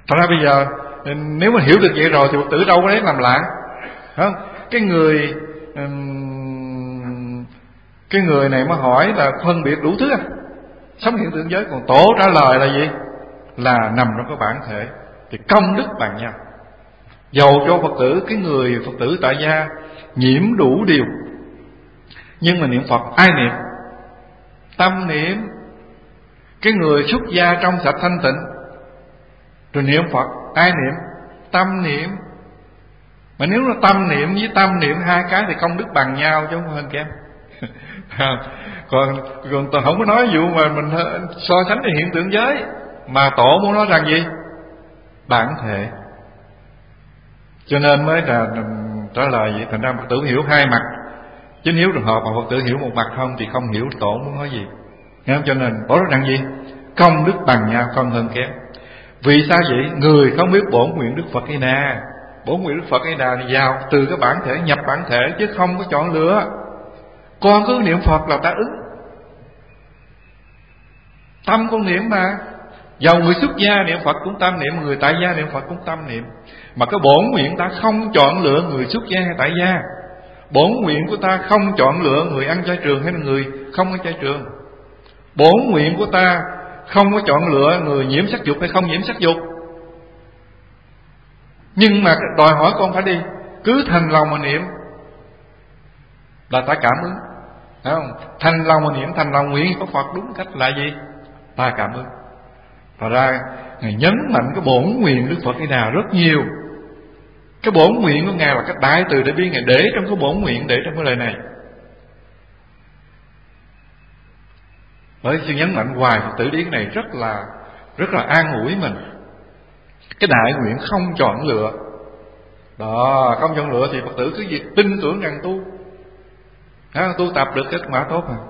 Thật ra bây giờ nếu mà hiểu được vậy rồi thì Phật tử đâu có đấy làm lạ, không? Cái người này mà hỏi là phân biệt đủ thứ sống hiện tượng giới, còn Tổ trả lời là gì? Là nằm trong cái bản thể, thì công đức bằng nhau. Dầu cho Phật tử, cái người Phật tử tại gia nhiễm đủ điều, nhưng mà niệm Phật ai niệm? Tâm niệm. Cái người xuất gia trong sạch thanh tịnh rồi niệm Phật ai niệm? Tâm niệm. Mà nếu là tâm niệm với tâm niệm hai cái thì công đức bằng nhau chứ không hơn kém. Còn tôi không có nói vụ mà mình so sánh với hiện tượng giới, mà Tổ muốn nói rằng gì? Bản thể. Cho nên mới là trả lời vậy. Thành ra Phật tử hiểu hai mặt, chứ nếu trường hợp mà Phật tử hiểu một mặt không thì không hiểu Tổ muốn nói gì. Nghe không? Cho nên Tổ nói rằng gì? Công đức bằng nhau, không hơn kém. Vì sao vậy? Người không biết bổn nguyện Đức Phật A Đà. Bổn nguyện Đức Phật A Đà thì vào từ cái bản thể, nhập bản thể, chứ không có chọn lựa. Con cứ niệm Phật là ta ứng. Tâm con niệm mà. Dầu người xuất gia niệm Phật cũng tâm niệm, người tại gia niệm Phật cũng tâm niệm. Mà cái bổn nguyện ta không chọn lựa người xuất gia hay tại gia. Bổn nguyện của ta không chọn lựa người ăn chay trường hay là người không ăn chay trường. Bổn nguyện của ta không có chọn lựa người nhiễm sắc dục hay không nhiễm sắc dục. Nhưng mà đòi hỏi con phải đi, cứ thành lòng mà niệm là ta cảm ứng, phải không? Thành lòng mà niệm, thành lòng nguyện của Phật đúng cách là gì? Ta cảm ứng. Thật ra Ngài nhấn mạnh cái bổn nguyện Đức Phật A Đà rất nhiều. Cái bổn nguyện của Ngài là cái đại từ đại bi, Ngài để trong cái bổn nguyện, để trong cái lời này. Bởi sự nhấn mạnh hoài, Phật tử đi cái này rất là an ủi mình. Cái đại nguyện không chọn lựa. Đó, không chọn lựa thì Phật tử cứ việc tin tưởng rằng tu tập được kết quả tốt à.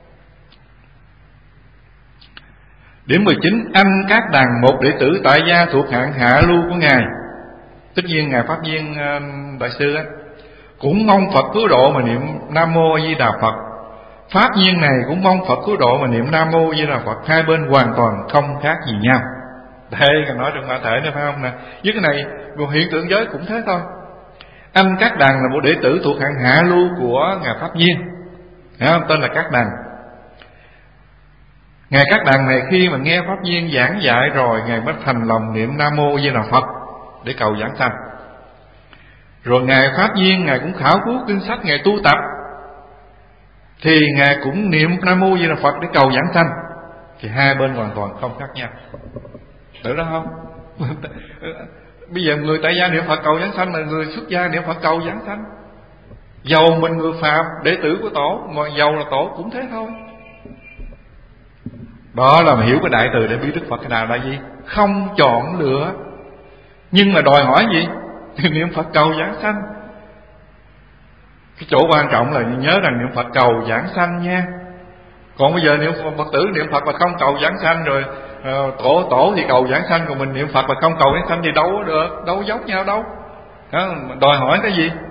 Điểm 19. Anh Các Đằng, một đệ tử tại gia thuộc hạng hạ lưu của Ngài. Tất nhiên Ngài Pháp Viên Đại Sư cũng mong Phật cứu độ mà niệm Nam Mô A Di Đà Phật. Pháp Nhiên này cũng mong Phật cứu độ mà niệm Nam Mô A Di Đà Phật. Hai bên hoàn toàn không khác gì nhau. Đây cần nói trong bản thể nữa phải không nè? Với cái này hiện tượng giới cũng thế thôi. Anh Các Đằng là một đệ tử thuộc hạng hạ lưu của Ngài Pháp Viên, tên là Các Đằng. Ngài Các Đằng này khi mà nghe Pháp Viên giảng dạy rồi, Ngài mới thành lòng niệm Nam Mô A Di Đà Phật để cầu giảng sanh. Rồi Ngài Pháp Viên Ngài cũng khảo cứu kinh sách, Ngài tu tập, thì Ngài cũng niệm Nam Mô A Di Đà Phật để cầu giảng sanh. Thì hai bên hoàn toàn không khác nhau. Được đó không? Bây giờ người tại gia niệm Phật cầu giảng sanh, là người xuất gia niệm Phật cầu giảng sanh. Dầu mình người phàm đệ tử của Tổ, mà dầu là Tổ cũng thế thôi. Đó là mà hiểu cái đại từ để biết Đức Phật cái nào là gì? Không chọn lựa. Nhưng mà đòi hỏi gì? Thì niệm Phật cầu giảng sanh. Cái chỗ quan trọng là nhớ rằng niệm Phật cầu giảng sanh nha. Còn bây giờ niệm Phật tử niệm Phật mà không cầu giảng sanh, rồi tổ thì cầu giảng sanh, còn mình niệm Phật mà không cầu giảng sanh thì đâu có được, đâu có giống nhau đâu. Đó, đòi hỏi cái gì?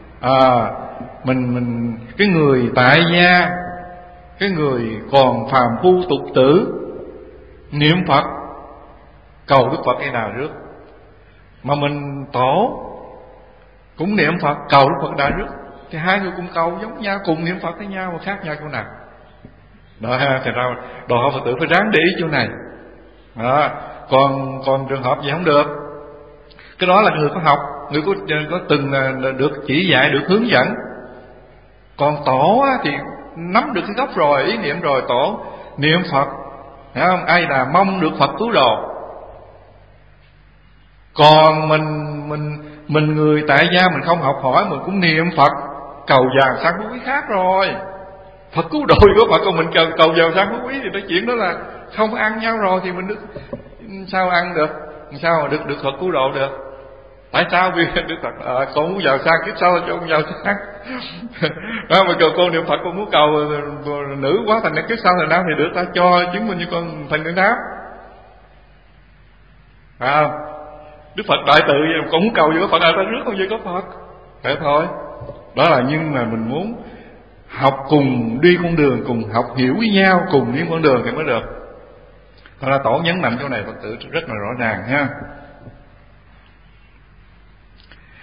Mình cái người tại gia, cái người còn phàm phu tục tử niệm Phật cầu Đức Phật cái nào trước, mà mình Tổ cũng niệm Phật cầu Đức Phật Đà trước, thì hai người cùng cầu giống nhau, cùng niệm Phật với nhau mà khác nhau chỗ nào? Đó, thì ra đòi hỏi Phật tử phải ráng để ý chỗ này. Đó, còn trường hợp gì không được. Cái đó là người có học, người có từng được chỉ dạy, được hướng dẫn. Còn Tổ thì nắm được cái gốc rồi, ý niệm rồi, Tổ niệm Phật, hiểu không? Ai là mong được Phật cứu độ. Còn mình người tại gia mình không học hỏi, mình cũng niệm Phật cầu vàng sang phú quý khác rồi. Phật cứu độ của Phật, còn mình cầu vàng sang phú quý thì cái chuyện đó là không ăn nhau rồi, thì mình sao ăn được, sao mà được Phật cứu độ được? Tại sao? Vì Đức Phật con muốn giàu sang kiếp sau cho con giàu sang. Đó, mà con niệm Phật con muốn cầu nữ quá, thành kiếp sau thành nam thì được ta cho chứng minh như con thành nữ nam. Đức Phật đại từ con muốn cầu gì có Phật đại ta rước không gì có Phật. Thế thôi. Đó là nhưng mà mình muốn học cùng đi con đường, cùng học hiểu với nhau, cùng đi con đường thì mới được. Thật ra Tổ nhấn mạnh chỗ này Phật tử rất là rõ ràng ha.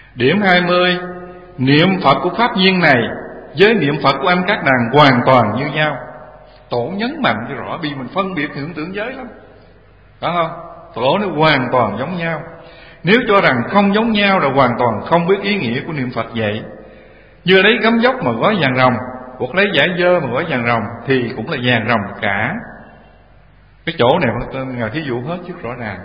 Điểm 20, niệm Phật của pháp viên này với niệm Phật của anh các đàn hoàn toàn như nhau. Tổ nhấn mạnh cho rõ, vì mình phân biệt hiện tượng giới lắm, phải không? Tổ nó hoàn toàn giống nhau. Nếu cho rằng không giống nhau là hoàn toàn không biết ý nghĩa của niệm Phật vậy. Như lấy gấm dốc mà gói vàng rồng, hoặc lấy vải dơ mà gói vàng rồng thì cũng là vàng rồng cả. Cái chỗ này Ngài thí dụ hết sức rõ ràng.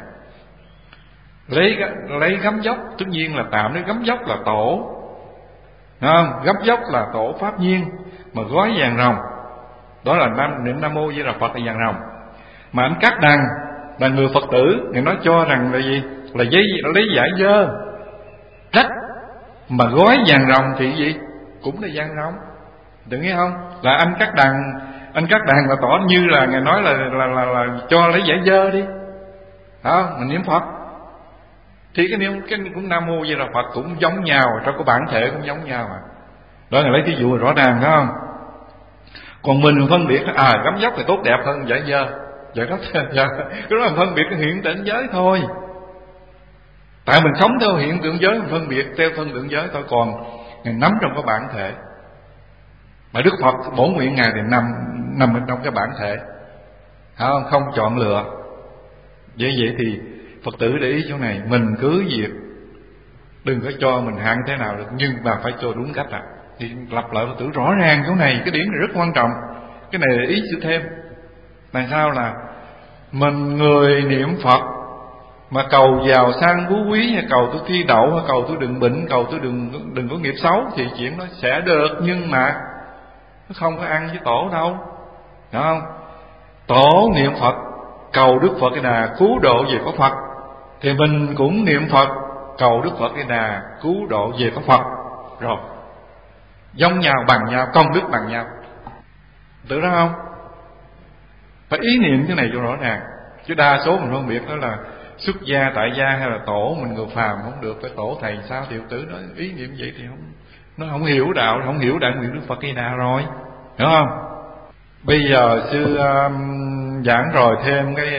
Lấy gấm dốc, tất nhiên là tạm lấy gấm dốc là tổ, không? Gấm dốc là tổ pháp nhiên, mà gói vàng rồng đó là niệm Nam Mô Di Đà Phật là vàng rồng. Mà anh Cát Đằng là người Phật tử, Ngài nói cho rằng là gì? Là lấy vải dơ rách mà gói vàng rồng thì gì? Cũng là vàng rồng. Đừng nghe không? Là anh Cát Đằng là tỏ như là Ngài nói là cho lấy vải dơ đi, không? Mình niệm Phật thì cái niệm cũng Nam Mô Di Đà Phật cũng giống nhau, trong cái bản thể cũng giống nhau mà. Đó là lấy thí dụ rõ ràng, phải không? Còn mình phân biệt gấm dốc thì tốt đẹp hơn vải dơ, vậy đó. Cái đó là phân biệt cái hiện tượng giới thôi. Tại mình sống theo hiện tượng giới, mình phân biệt theo phân tượng giới thôi. Còn Ngài nắm trong cái bản thể. Mà Đức Phật bổn nguyện Ngài thì nằm trong cái bản thể, không chọn lựa. Vậy thì Phật tử để ý chỗ này, mình cứ việc đừng có cho mình hạn thế nào được, nhưng mà phải cho đúng cách. Thì lặp lại Phật tử rõ ràng chỗ này, cái điểm này rất quan trọng. Cái này là ý sự thêm. Tại sao là mình người niệm Phật mà cầu giàu sang phú quý, hay cầu tôi thi đậu, hay cầu tôi đừng bệnh, cầu tôi đừng có nghiệp xấu, thì chuyện đó sẽ được, nhưng mà nó không có ăn với tổ đâu, hiểu không? Tổ niệm Phật cầu Đức Phật A Di Đà cứu độ về có Phật, thì mình cũng niệm Phật cầu Đức Phật A Di Đà cứu độ về có Phật, rồi giống nhau, bằng nhau, công đức bằng nhau. Tự đó không? Phải ý niệm cái này cho rõ ràng. Chứ đa số mình phân biệt đó là xuất gia, tại gia hay là tổ mình người phàm không được, phải tổ thầy sao thì Phật tử nói ý niệm vậy thì không, nó không hiểu đạo, không hiểu đại nguyện Đức Phật A Di Đà rồi, hiểu không? Bây giờ sư giảng rồi thêm cái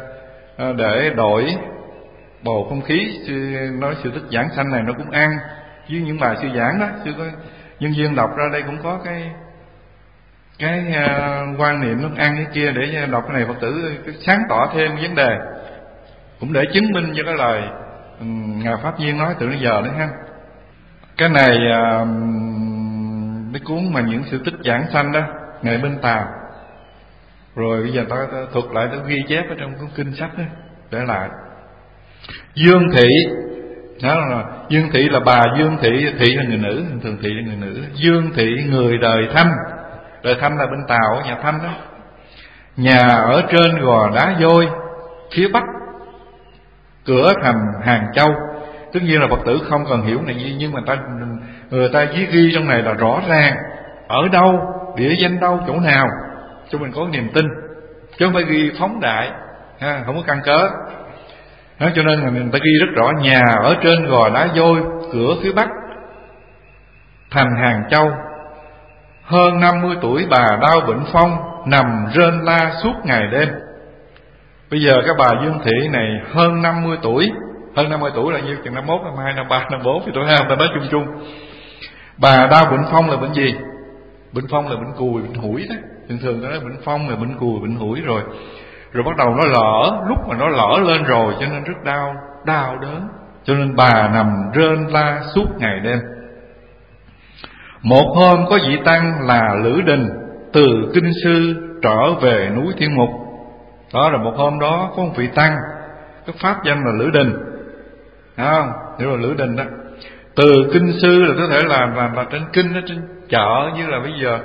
để đổi bầu không khí, sư nói sự tích giảng sanh này nó cũng ăn với những bài sư giảng đó. Sư có nhân viên đọc ra đây cũng có cái quan niệm nó ăn cái kia, để đọc cái này Phật tử sáng tỏ thêm vấn đề, cũng để chứng minh cho cái lời Ngài Pháp Viên nói từ bây giờ đấy ha. Cái này cái cuốn mà những sự tích giảng sanh đó, Ngài Minh Tàm, rồi bây giờ ta thuật lại, ta ghi chép ở trong cuốn kinh sách đó để lại. Dương Thị đó là Dương Thị là bà Dương Thị, Thị là người nữ, thường Thị là người nữ. Dương Thị người đời Thanh, đời Thanh là bên Tàu, nhà Thanh đó. Nhà ở trên gò đá vôi phía bắc cửa thành Hàng Châu. Tất nhiên là Phật tử không cần hiểu này gì, nhưng mà người ta ghi trong này là rõ ràng ở đâu, địa danh đâu, chỗ nào, cho mình có niềm tin, chứ không phải ghi phóng đại ha, không có căn cớ. Đó, cho nên là người ta ghi rất rõ: nhà ở trên gò đá vôi cửa phía bắc thành Hàng Châu. Hơn 50 tuổi bà đau bệnh phong, nằm rên la suốt ngày đêm. Bây giờ cái bà Dương Thị này hơn 50 tuổi. Hơn 50 tuổi là nhiêu? Chừng 51, 52, 53, 54 thì tuổi ha, ta nói chung chung. Bà đau bệnh phong là bệnh gì? Bệnh phong là bệnh cùi, bệnh hủi đó. Thường ta nói bệnh phong là bệnh cùi, bệnh hủi rồi bắt đầu nó lở. Lúc mà nó lở lên rồi cho nên rất đau đớn, cho nên bà nằm rên la suốt ngày đêm. Một hôm có vị tăng là Lữ Đình từ Kinh Sư trở về núi Thiên Mục. Đó là một hôm đó có một vị tăng, cái pháp danh là Lữ Đình, không? Hiểu là Lữ Đình đó. Từ Kinh Sư là có thể là trên kinh, ở trên chợ, như là bây giờ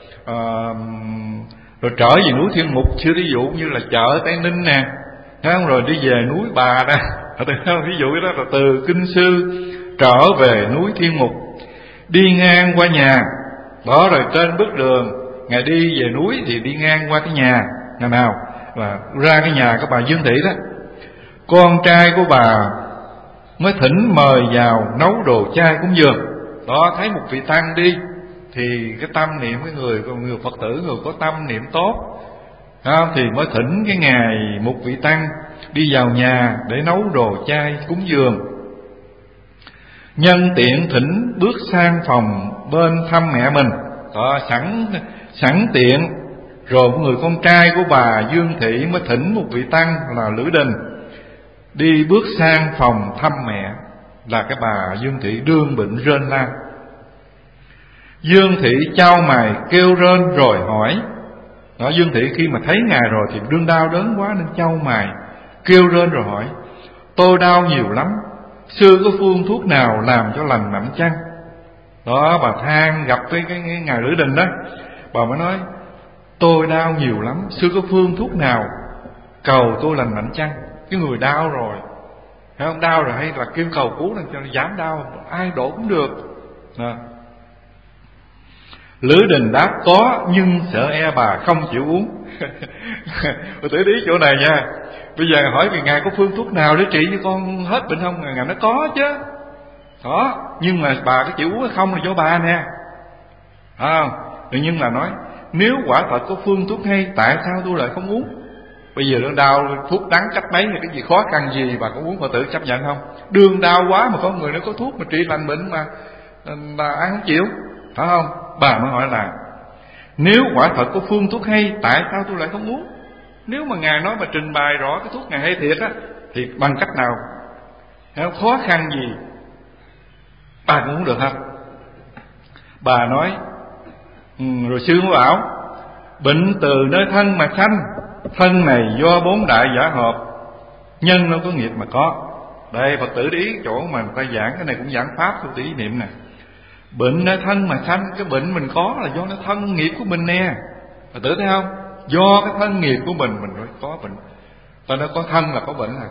rồi trở về núi Thiên Mục, chưa ví dụ như là chợ Tây Ninh nè, không? Rồi đi về núi Bà đó. Ví dụ đó là từ Kinh Sư trở về núi Thiên Mục, đi ngang qua nhà đó, rồi trên bước đường Ngài đi về núi thì đi ngang qua cái nhà nào là ra cái nhà của bà Dương Thị đó. Con trai của bà mới thỉnh mời vào nấu đồ chay cúng dường. Đó, thấy một vị tăng đi thì cái tâm niệm, cái người Phật tử, người có tâm niệm tốt đó, thì mới thỉnh cái ngày một vị tăng đi vào nhà để nấu đồ chay cúng dường. Nhân tiện thỉnh bước sang phòng bên thăm mẹ mình. Đó, sẵn tiện rồi người con trai của bà Dương Thị mới thỉnh một vị tăng là Lữ Đình đi bước sang phòng thăm mẹ. Là cái bà Dương Thị đương bệnh rên la. Dương Thị chau mày kêu rên rồi hỏi. Đó, Dương Thị khi mà thấy Ngài rồi thì đương đau đớn quá nên chau mày kêu rên rồi hỏi: tôi đau nhiều lắm, sư có phương thuốc nào làm cho lành mạnh chăng? Đó, bà than gặp cái Ngài Lữ Đình đó, bà mới nói: tôi đau nhiều lắm, sư có phương thuốc nào cầu tôi lành mạnh chăng? Cái người đau rồi, thấy không, đau rồi hay là kêu cầu cứu làm cho nó giảm đau, ai đổ cũng được. Đó. Lữ Đình đáp: có, nhưng sợ e bà không chịu uống. Tôi để ý chỗ này nha. Bây giờ hỏi vì Ngài có phương thuốc nào để trị cho con hết bệnh không? Ngài nói có chứ. Có, nhưng mà bà có chịu uống hay không là do bà nè. Tự nhiên là nói: nếu quả thật có phương thuốc hay, tại sao tôi lại không uống? Bây giờ nó đau, thuốc đắng cách mấy hay cái gì khó khăn gì bà có uống Phật tử chấp nhận không? Đương đau quá mà có người nó có thuốc mà trị lành bệnh mà ai không chịu, phải không? Bà mới hỏi là: nếu quả thật có phương thuốc hay, tại sao tôi lại không uống? Nếu mà Ngài nói mà trình bày rõ cái thuốc Ngài hay thiệt á, thì bằng cách nào, khó khăn gì bà cũng uống được không? Bà nói: rồi sư mới bảo: bệnh từ nơi thân mà sanh, thân này do bốn đại giả hợp, nhân nó có nghiệp mà có. Đây Phật tử để ý chỗ mà người ta giảng cái này cũng giảng pháp theo ý niệm nè. Bệnh nơi thân mà sanh, cái bệnh mình có là do nó thân nghiệp của mình nè. Phật tử thấy không? Do cái thân nghiệp của mình mới có bệnh. Ta nói có thân là có bệnh rồi.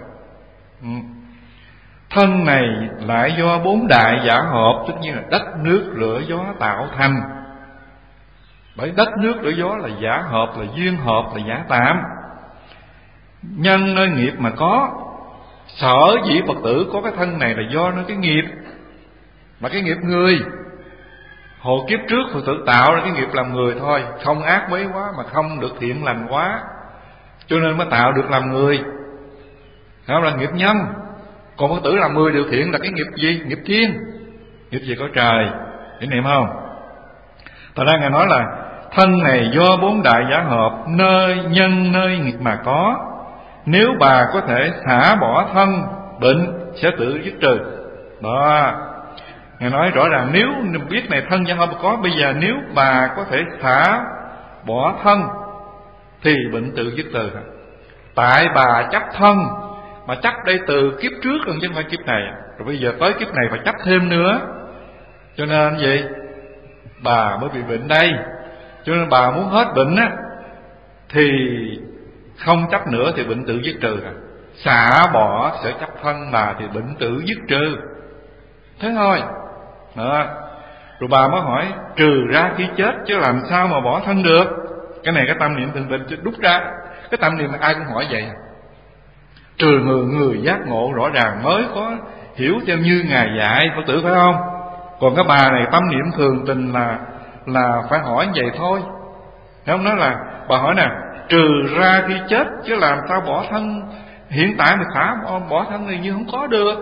Thân này lại do bốn đại giả hợp, tất nhiên là đất nước lửa gió tạo thành. Bởi đất nước lửa gió là giả hợp, là duyên hợp, là giả tạm. Nhân nơi nghiệp mà có. Sở dĩ Phật tử có cái thân này là do nó cái nghiệp, mà cái nghiệp người. Hồi kiếp trước Phật tử tạo ra cái nghiệp làm người thôi, không ác mấy quá mà không được thiện lành quá, cho nên mới tạo được làm người. Đó là nghiệp nhân. Còn Phật tử làm người điều thiện là cái nghiệp gì? Nghiệp thiên, nghiệp gì có trời. Hiểu niệm không? Thật ra Ngài nói là thân này do bốn đại giả hợp, nơi nhân nơi nghiệp mà có. Nếu bà có thể xả bỏ thân, bệnh sẽ tự dứt trừ. Đó, Ngài nói rõ ràng nếu biết này thân giả hợp có, bây giờ nếu bà có thể xả bỏ thân thì bệnh tự dứt trừ. Tại bà chấp thân, mà chấp đây từ kiếp trước rồi chứ không phải kiếp này. Rồi bây giờ tới kiếp này phải chấp thêm nữa, cho nên gì? Bà mới bị bệnh đây. Cho nên bà muốn hết bệnh á thì không chấp nữa thì bệnh tự dứt trừ. Xả bỏ sẽ chấp thân bà thì bệnh tự dứt trừ. Thế thôi. Đó. Rồi bà mới hỏi: trừ ra khi chết chứ làm sao mà bỏ thân được? Cái này cái tâm niệm thường tình đúc ra. Cái tâm niệm là ai cũng hỏi vậy. Trừ người giác ngộ rõ ràng mới có hiểu theo như Ngài dạy, Phật tử phải không? Còn cái bà này tâm niệm thường tình là phải hỏi vậy thôi. Không, nói là bà hỏi nè: trừ ra khi chết chứ làm sao bỏ thân? Hiện tại mình xả bỏ thân thì như không có được.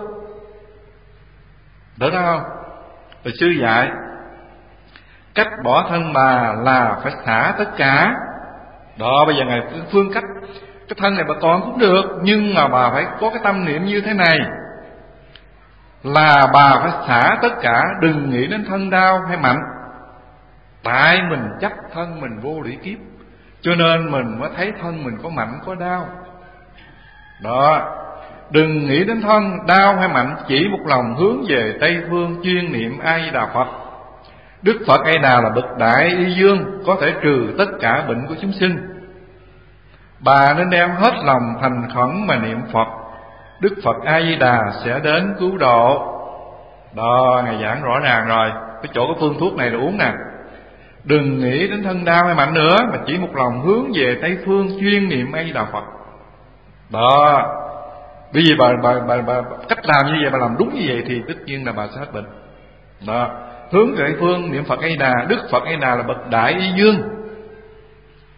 Được không? Rồi sư dạy cách bỏ thân bà là phải xả tất cả. Đó, bây giờ Ngài phương cách cái thân này bà còn cũng được, nhưng mà bà phải có cái tâm niệm như thế này, là bà phải xả tất cả, đừng nghĩ đến thân đau hay mạnh. Tại mình chấp thân mình vô lý kiếp, cho nên mình mới thấy thân mình có mạnh có đau. Đó, đừng nghĩ đến thân đau hay mạnh, chỉ một lòng hướng về Tây Phương chuyên niệm A Di Đà Phật. Đức Phật A Di Đà là bậc đại y dương, có thể trừ tất cả bệnh của chúng sinh. Bà nên đem hết lòng thành khẩn mà niệm Phật, Đức Phật A Di Đà sẽ đến cứu độ. Đó, Ngài giảng rõ ràng rồi. Cái chỗ cái phương thuốc này là uống nè. Đừng nghĩ đến thân đau hay mạnh nữa, mà chỉ một lòng hướng về Tây Phương chuyên niệm A Di Đà Phật. Đó, bởi vì bà cách làm như vậy, bà làm đúng như vậy thì tất nhiên là bà sẽ hết bệnh. Đó, hướng về Tây Phương niệm Phật A Di Đà. Đức Phật A Di Đà là bậc đại y dương.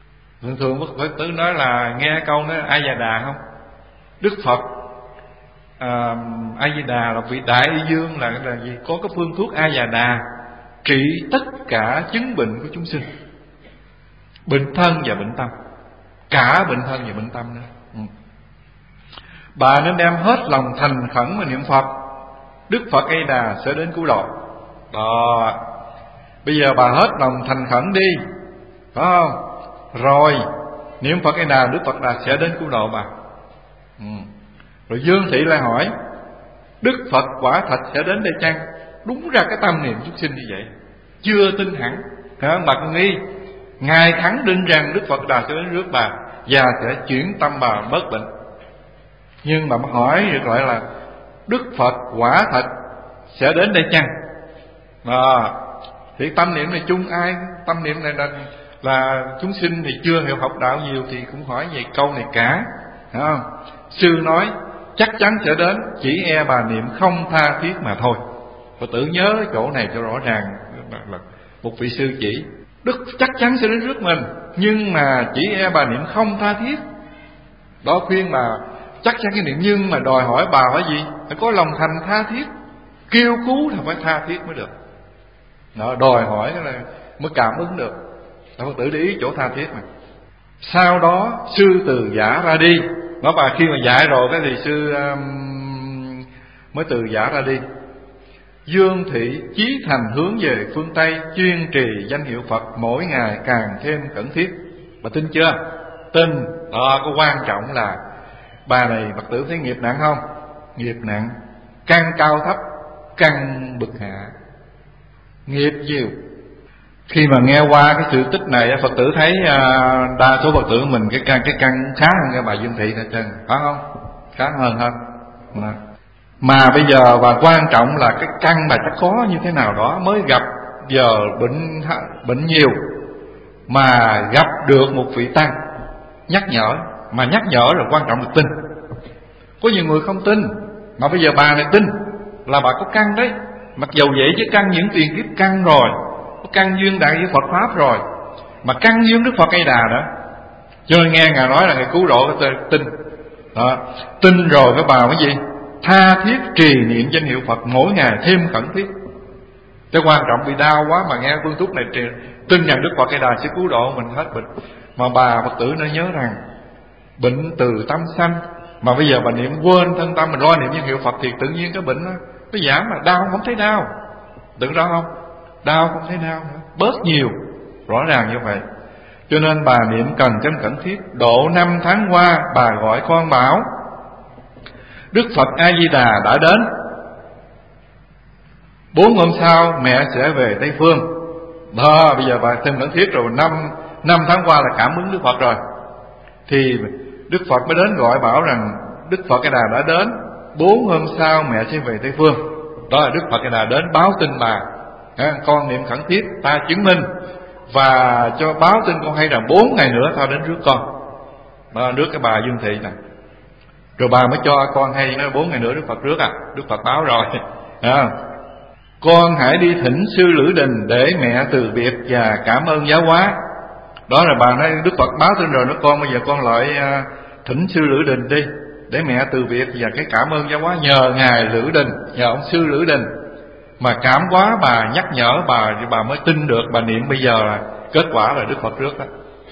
Thường Phật tử nói là nghe câu nói A Di Đà không? Đức Phật A Di Đà là vị đại y dương, là gì? Có cái phương thuốc A Già Đà trị tất cả chứng bệnh của chúng sinh, bệnh thân và bệnh tâm, cả bệnh thân và bệnh tâm nữa. Bà nên đem hết lòng thành khẩn mà niệm Phật, Đức Phật A Di Đà sẽ đến cứu độ. Đó, bây giờ bà hết lòng thành khẩn đi, phải không? Rồi niệm Phật A Di Đà, Đức Phật Đà sẽ đến cứu độ bà. Rồi Dương Thị lại hỏi, Đức Phật quả thật sẽ đến đây chăng? Đúng ra cái tâm niệm chúng sinh như vậy, chưa tin hẳn. Bà con nghi, Ngài khẳng định rằng Đức Phật Đà sẽ đến rước bà và sẽ chuyển tâm bà bớt bệnh. Nhưng mà hỏi ngược lại là Đức Phật quả thật sẽ đến đây chăng? Thì tâm niệm này chung ai? Tâm niệm này là chúng sinh thì chưa hiểu học đạo nhiều thì cũng hỏi về câu này cả. Hiểu không? Sư nói chắc chắn sẽ đến, chỉ e bà niệm không tha thiết mà thôi. Phật tử nhớ chỗ này cho rõ ràng, là một vị sư chỉ Đức chắc chắn sẽ đến rước mình, nhưng mà chỉ e bà niệm không tha thiết. Đó, khuyên bà chắc chắn cái niệm, nhưng mà đòi hỏi bà phải gì? Phải có lòng thành tha thiết, kêu cứu thì phải tha thiết mới được. Đó, đòi hỏi cái này mới cảm ứng được. Đó, Phật tử để ý chỗ tha thiết mà. Sau đó sư từ giả ra đi. Đó, bà khi mà dạy rồi cái thì sư mới từ giả ra đi. Dương Thị chí thành hướng về phương Tây, chuyên trì danh hiệu Phật, mỗi ngày càng thêm khẩn thiết. Bà tin chưa? Tin. Đó, có quan trọng là bà này Phật tử thấy nghiệp nặng không? Nghiệp nặng, căn cao thấp, căn bực hạ, nghiệp nhiều. Khi mà nghe qua cái sự tích này, Phật tử thấy đa số Phật tử mình cái căn khá hơn cái bà Dương Thị hết trơn, phải không? Khá hơn. Mà bây giờ và quan trọng là cái căn bà chắc có như thế nào đó mới gặp giờ bệnh nhiều, mà gặp được một vị tăng nhắc nhở. Mà nhắc nhở rồi quan trọng là tin. Có nhiều người không tin, mà bây giờ bà này tin là bà có căn đấy. Mặc dầu vậy chứ căn những tiền kiếp căn rồi, có căn duyên đại với Phật Pháp rồi, mà căn duyên Đức Phật A Di Đà đó. Cho nên nghe Ngài nói là Ngài cứu độ cái tin đó. Tin rồi cái bà cái gì? Tha thiết trì niệm danh hiệu Phật, mỗi ngày thêm khẩn thiết. Cái quan trọng bị đau quá mà nghe phương thuốc này tin rằng Đức Phật A Di Đà sẽ cứu độ mình hết bệnh. Mà bà Phật tử nên nhớ rằng bệnh từ tâm sanh, mà bây giờ bà niệm quên thân tâm, mình lo niệm danh hiệu Phật thì tự nhiên cái bệnh nó giảm, mà đau không thấy đau. Tưởng rõ không? Đau không thấy đau nữa, bớt nhiều. Rõ ràng như vậy. Cho nên bà niệm cần chân khẩn thiết. Độ 5 tháng qua, bà gọi con bảo Đức Phật A Di Đà đã đến, 4 hôm sau mẹ sẽ về Tây Phương. Đó, bây giờ bà thêm khẩn thiết rồi. 5 tháng qua là cảm ứng Đức Phật rồi, thì Đức Phật mới đến gọi bảo rằng Đức Phật A Di Đà đã đến, 4 hôm sau mẹ sẽ về Tây Phương. Đó là Đức Phật A Di Đà đến báo tin bà. Con niệm khẩn thiết, ta chứng minh và cho báo tin con hay rằng 4 ngày nữa ta đến rước con. Đó, rước cái bà Dương Thị này. Rồi bà mới cho con hay, nói 4 ngày nữa Đức Phật rước Đức Phật báo rồi. Con hãy đi thỉnh sư Lữ Đình để mẹ từ biệt và cảm ơn giáo hóa. Đó là bà nói Đức Phật báo tin rồi, nó con bây giờ con lại thỉnh sư Lữ Đình đi để mẹ từ biệt và cái cảm ơn giáo hóa. Nhờ ngài Lữ Đình, nhờ ông sư Lữ Đình mà cảm hóa bà, nhắc nhở bà mới tin được. Bà niệm bây giờ là kết quả là Đức Phật rước đó.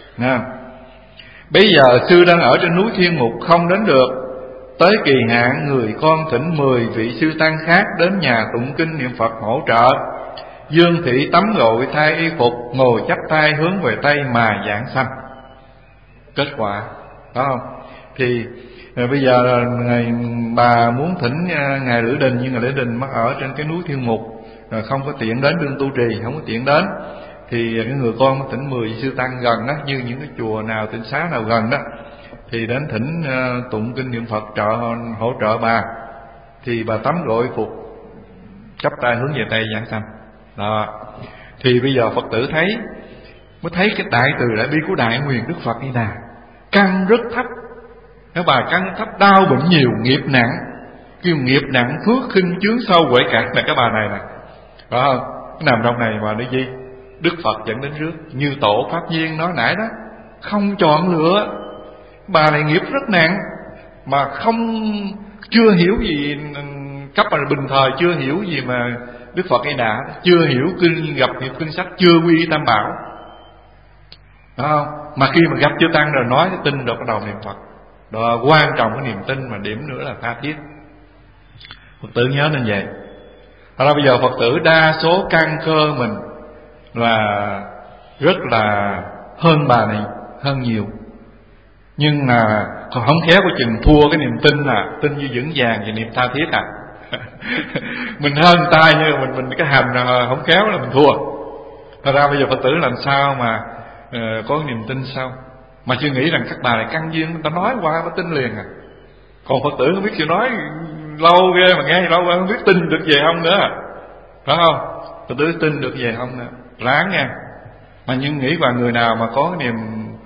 Bây giờ sư đang ở trên núi Thiên Mục không đến được. Tới kỳ hạn người con thỉnh 10 vị sư tăng khác đến nhà tụng kinh niệm Phật hỗ trợ. Dương Thị tắm gội thay y phục, ngồi chắp tay hướng về Tây mà giảng sanh. Kết quả đó không? Thì bây giờ bà muốn thỉnh ngài Lữ Đình, nhưng ngài Lữ Đình mất ở trên cái núi Thiên Mục, không có tiện đến đương tu trì, không có tiện đến. Thì cái người con thỉnh 10 sư tăng gần đó, như những cái chùa nào, tịnh xá nào gần đó, thì đến thỉnh tụng kinh niệm Phật hỗ trợ bà. Thì bà tắm gội phục, chắp tay hướng về Tây giảng sanh. Đó. Thì bây giờ Phật tử mới thấy cái đại từ đại bi của Đại Nguyện Đức Phật A Di Đà. Căn rất thấp, các bà căn thấp, đau bệnh nhiều, nghiệp nặng. Kêu nghiệp nặng phước khinh chướng sâu quậy cạn là cái bà này nè. Phải không? Cái nằm trong này mà nói gì? Đức Phật dẫn đến rước. Như tổ Pháp Viên nói nãy đó, không chọn lựa. Bà này nghiệp rất nặng, mà chưa hiểu gì cấp mà bình thời, chưa hiểu gì mà Đức Phật A Đà, chưa hiểu kinh gặp nghiệp kinh sách, chưa quy y Tam Bảo, đúng không? Mà khi mà gặp chư tăng rồi nói tin rồi bắt đầu niệm Phật. Đó, quan trọng cái niềm tin, mà điểm nữa là tha thiết. Phật tử nhớ nên vậy. Thật ra bây giờ Phật tử đa số căn cơ mình là rất là hơn bà này, hơn nhiều. Nhưng mà không khéo có chừng thua cái niềm tin, là tin như vững vàng và niềm tha thiết à. Mình hơn tay nhưng mình cái hành là không khéo là mình thua. Thật ra bây giờ Phật tử làm sao mà có niềm tin sao? Mà chưa nghĩ rằng các bà này căn duyên, người ta nói qua có tin liền à. Còn Phật tử không biết chịu nói lâu ghê, mà nghe lâu qua không biết tin được về không nữa, phải không? Phật tử tin được về không nữa, ráng nha. Mà nhưng nghĩ vào người nào mà có niềm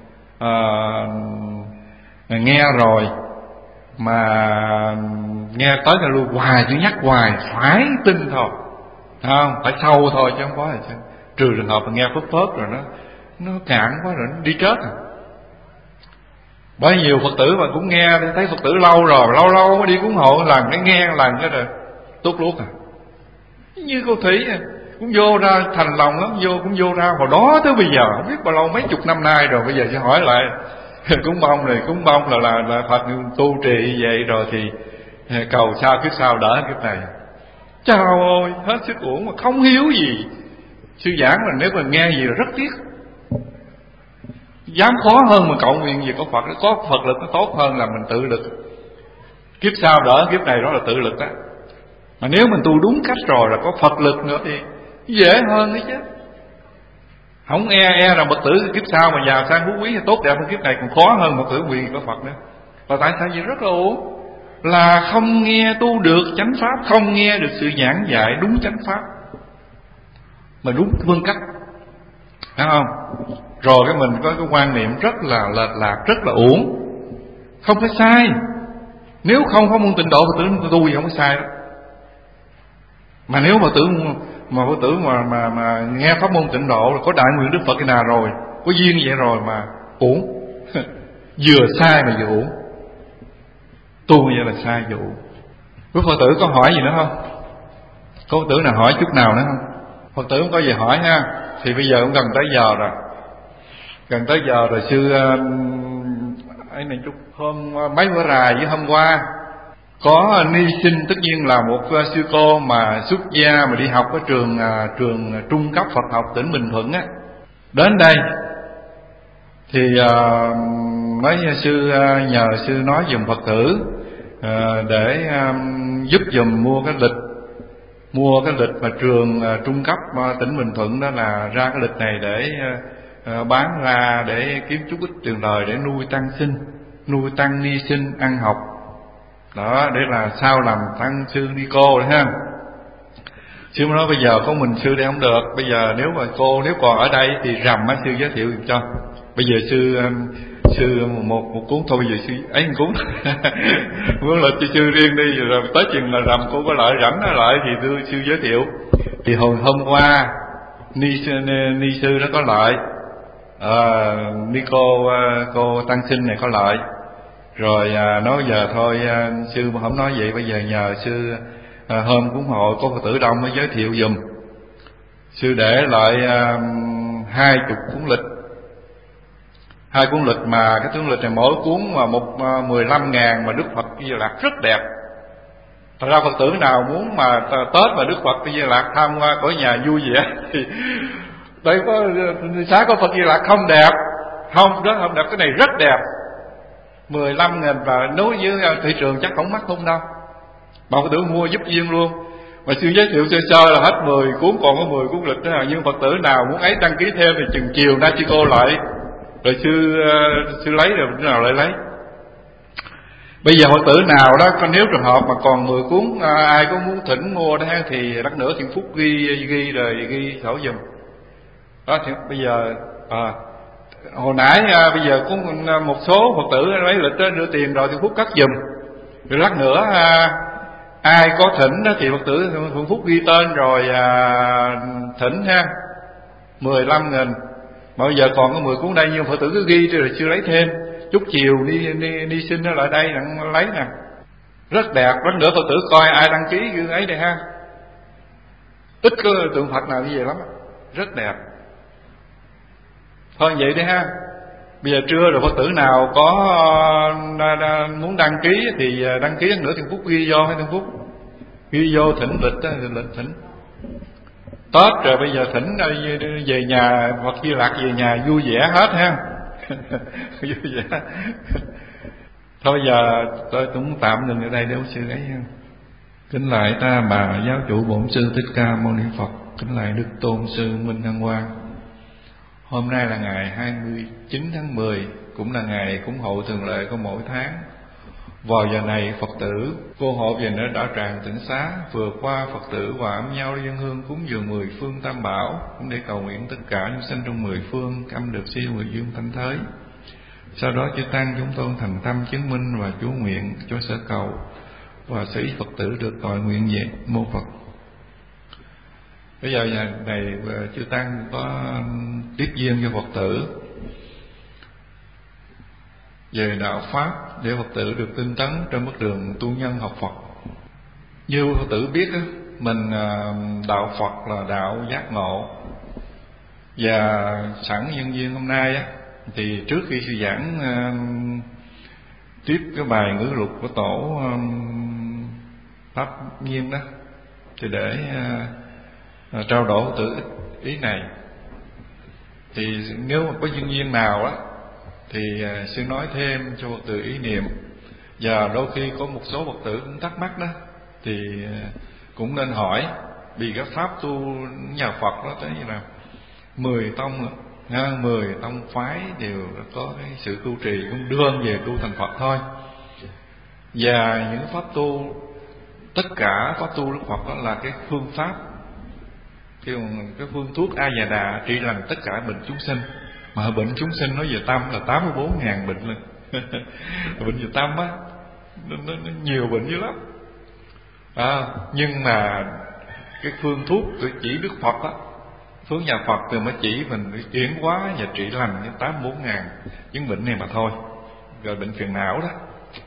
nghe rồi mà nghe tới là luôn hoài, cứ nhắc hoài, phải tin thôi, không phải sâu thôi chứ không có gì chứ. Trừ trường hợp mà nghe phớt rồi nó cạn quá rồi nó đi chết à. Bởi nhiều Phật tử mà cũng nghe thấy Phật tử lâu rồi, lâu mới đi cúng hộ lần, cái nghe lần cái rồi tốt luốt à. Như cô Thủy cũng vô ra thành lòng lắm, cũng vô ra hồi đó tới bây giờ không biết bao lâu, mấy chục năm nay rồi. Bây giờ sẽ hỏi lại cúng bông là Phật tu trì vậy rồi thì cầu sao kiếp sau đỡ kiếp này. Trời ơi, hết sức uổng mà không hiếu gì. Sư giảng mà nếu mà nghe gì là rất tiếc. Dám khó hơn mà cầu nguyện gì có Phật lực nó tốt hơn là mình tự lực. Kiếp sau đỡ kiếp này đó là tự lực đó. Mà nếu mình tu đúng cách rồi là có Phật lực nữa thì dễ hơn đấy chứ. Không e rằng Phật tử kiếp sau mà giàu sang phú quý thì tốt đẹp hơn kiếp này, còn khó hơn Phật tử quỳ có Phật nữa. Và tại sao vậy? Rất là uổng. Là không nghe tu được chánh pháp, không nghe được sự giảng dạy đúng chánh pháp mà đúng phương cách, thấy không? Rồi cái mình có cái quan niệm rất là lệch lạc, rất là uổng. Không phải sai. Nếu không có môn tịnh độ Phật tử tu gì không có sai đó. Mà nếu Phật tử mà nghe pháp môn tịnh độ là có đại nguyện Đức Phật cái nào rồi, có duyên vậy rồi mà uổng. Vừa sai mà vừa uổng. Tu vậy là sai vừa uổng. Quý Phật tử có hỏi gì nữa không? Có Phật tử nào hỏi chút nào nữa không? Phật tử không có gì hỏi ha. Thì bây giờ cũng gần tới giờ rồi. Gần tới giờ rồi sư ấy này chút hôm mấy bữa rày với hôm qua có ni sinh, tất nhiên là một sư cô mà xuất gia mà đi học ở trường trung cấp Phật học tỉnh Bình Thuận á, đến đây thì mấy sư nhờ sư nói giùm Phật tử để giúp giùm mua cái lịch mà trường trung cấp tỉnh Bình Thuận đó là ra cái lịch này để bán ra để kiếm chút ít tiền lời để nuôi tăng ni sinh ăn học đó, để là sao làm tăng sư ni cô đấy ha. Sư nói bây giờ có mình sư đây không được, bây giờ nếu còn ở đây thì rằm á sư giới thiệu cho. Bây giờ sư một cuốn thôi, bây giờ sư ấy một cuốn muốn lịch cho sư riêng đi, rồi tới chừng là rằm cô có lại rảnh lại thì đưa sư giới thiệu. Thì hồi hôm qua ni sư nó có lại ni cô tăng sinh này có lại rồi, nói giờ thôi sư mà không nói vậy, bây giờ nhờ sư hôm cúng hội có Phật tử đông mới giới thiệu giùm. Sư để lại 20 cuốn lịch, 2 cuốn lịch mà cái cuốn lịch này mỗi cuốn mà 15.000 mà Đức Phật Di Lạc rất đẹp. Thật ra Phật tử nào muốn mà Tết mà Đức Phật Di Lạc tham qua cõi nhà vui vẻ thì đây có xá có Phật Di Lạc không đẹp, không đẹp, cái này rất đẹp. 15.000 và đối với thị trường chắc không mắc không đâu. Bà Phật tử mua giúp duyên luôn. Mà sư giới thiệu sơ là hết 10 cuốn, còn có 10 cuốn lịch đó. Nhưng Phật tử nào muốn ấy đăng ký thêm thì chừng chiều nay sư cô lại, rồi sư lấy rồi bữa nào lại lấy. Bây giờ Phật tử nào đó nếu trường hợp mà còn 10 cuốn ai có muốn thỉnh mua đó thì lát nữa Thiện Phúc ghi rồi ghi sổ giùm. Đó thì bây giờ hồi nãy bây giờ có một số Phật tử lấy lịch đó đưa tiền rồi Thiện Phúc cắt giùm. Rồi lát nữa ai có thỉnh đó thì Phật tử Thiện Phúc ghi tên rồi thỉnh ha, 15.000. Mà bây giờ còn có 10 cuốn đây nhưng Phật tử cứ ghi rồi chưa lấy thêm. Chút chiều đi xin nó lại đây lấy nè. rất đẹp. Rất nữa Phật tử coi ai đăng ký gương ấy đây ha, ít có tượng Phật nào như vậy lắm, rất đẹp. Thôi vậy đi ha. Bây giờ trưa rồi, Phật tử nào có muốn đăng ký thì đăng ký nữa. Thiên Phúc ghi vô, hay Thiên Phúc ghi vô thỉnh lịch đó, thỉnh Tết rồi, bây giờ thỉnh về nhà hoặc Di Lạc về nhà vui vẻ hết ha. Vui vẻ. Thôi giờ tôi cũng tạm ngừng ở đây để ông sư ấy ha. Kính lạy ta bà giáo chủ bổn sư Thích Ca Mâu Ni Phật. Kính lạy Đức Tôn sư Minh Đăng Quang. Hôm nay là ngày 29 tháng 10, cũng là ngày cúng hội thường lệ của mỗi tháng. Vào giờ này, Phật tử cô hộ về nơi đã tràng Tịnh Xá vừa qua, Phật tử hòa âm nhau đi dân hương cúng dường 10 phương Tam Bảo, cũng để cầu nguyện tất cả chúng sanh trong 10 phương âm được siêu 10 dương thanh thới. Sau đó chư tăng chúng tôi thành tâm chứng minh và chú nguyện cho sở cầu, và sĩ Phật tử được tội nguyện về mô Phật. Bây giờ nhà này chư tăng có tiếp duyên cho Phật tử về đạo pháp để Phật tử được tinh tấn trên bước đường tu nhân học Phật. Như Phật tử biết đó, mình đạo Phật là đạo giác ngộ. Và sẵn nhân duyên hôm nay á, thì trước khi sư giảng tiếp cái bài ngữ lục của tổ Pháp Nhiên đó, thì để trao đổi Phật tử ý này. Thì nếu mà có duyên duyên nào á thì sư nói thêm cho Phật tử ý niệm. Và đôi khi có một số Phật tử cũng thắc mắc đó, thì cũng nên hỏi. Vì cái pháp tu nhà Phật đó tới như là 10 tông nữa, 10 tông phái đều có cái sự tu trì, cũng đưa về tu thành Phật thôi. Và những pháp tu, tất cả pháp tu Đức Phật đó là cái phương pháp, cái phương thuốc A Già Đà trị lành tất cả bệnh chúng sinh. Mà bệnh chúng sinh nói về tâm là 84.000 bệnh lên. Bệnh về tâm á, nó nhiều bệnh dữ lắm. Nhưng mà cái phương thuốc của chỉ Đức Phật á, phương nhà Phật từ mới chỉ mình để chuyển hóa và trị lành những 84.000 những bệnh này mà thôi. Rồi bệnh phiền não đó.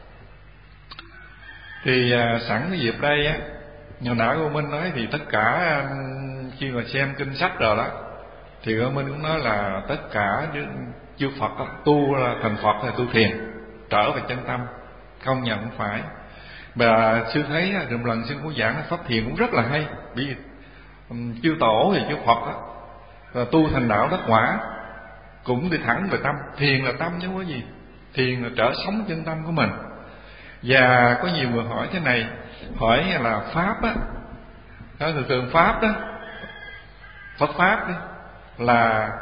Thì sẵn cái dịp đây á, hồi nãy cô Minh nói thì tất cả khi mà xem kinh sách rồi đó, thì cô Minh cũng nói là tất cả chư Phật đó, tu là thành Phật là tu thiền, trở về chân tâm, không nhận không phải. Và sư thấy một lần sư có giảng pháp thiền cũng rất là hay. Bởi vì chư tổ thì chư Phật đó, là tu thành đạo đắc quả, cũng đi thẳng về tâm. Thiền là tâm chứ không có gì. Thiền là trở sống chân tâm của mình. Và có nhiều người hỏi thế này, hỏi là pháp á, thường thường pháp đó, Phật pháp đó, là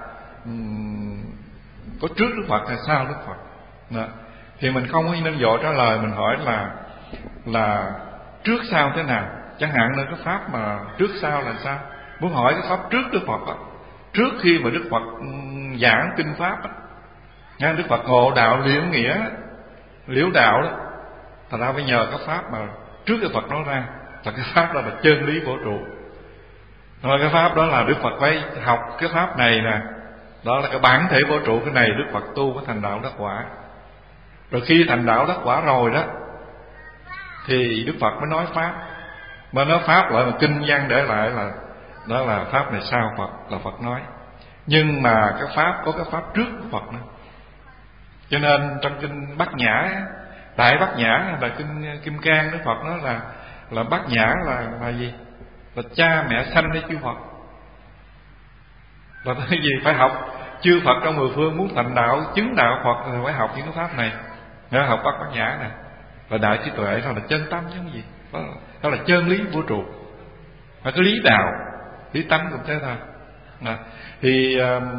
có trước Đức Phật hay sau Đức Phật đó. Thì mình không nên vội trả lời, mình hỏi là trước sau thế nào. Chẳng hạn nên cái pháp mà trước sau là sao. Muốn hỏi cái pháp trước Đức Phật đó, trước khi mà Đức Phật giảng kinh pháp đó, Đức Phật ngộ đạo liễu nghĩa, liễu đạo đó, thật ra phải nhờ cái pháp mà trước Đức Phật nói ra. Và cái pháp đó là chân lý vũ trụ. Rồi cái pháp đó là Đức Phật phải học cái pháp này nè, đó là cái bản thể vũ trụ. Cái này Đức Phật tu có thành đạo đắc quả. Rồi khi thành đạo đắc quả rồi đó, thì Đức Phật mới nói pháp. Mà nói pháp lại là kinh văn để lại là đó là pháp này sau Phật, là Phật nói. Nhưng mà cái pháp có cái pháp trước của Phật nữa. Cho nên trong kinh Bát Nhã, Đại Bát Nhã là kinh Kim Cang, Đức Phật nói là Bát Nhã là gì? Là cha mẹ sanh để chư Phật. Là cái gì? Phải học chư Phật trong 10 phương muốn thành đạo, chứng đạo Phật thì phải học những cái pháp này. Nếu học Bát Nhã này là đại trí tuệ, đó là chân tâm chứ không gì. Đó là chân lý vũ trụ, là cái lý đạo, lý tánh cũng thế thôi. Thì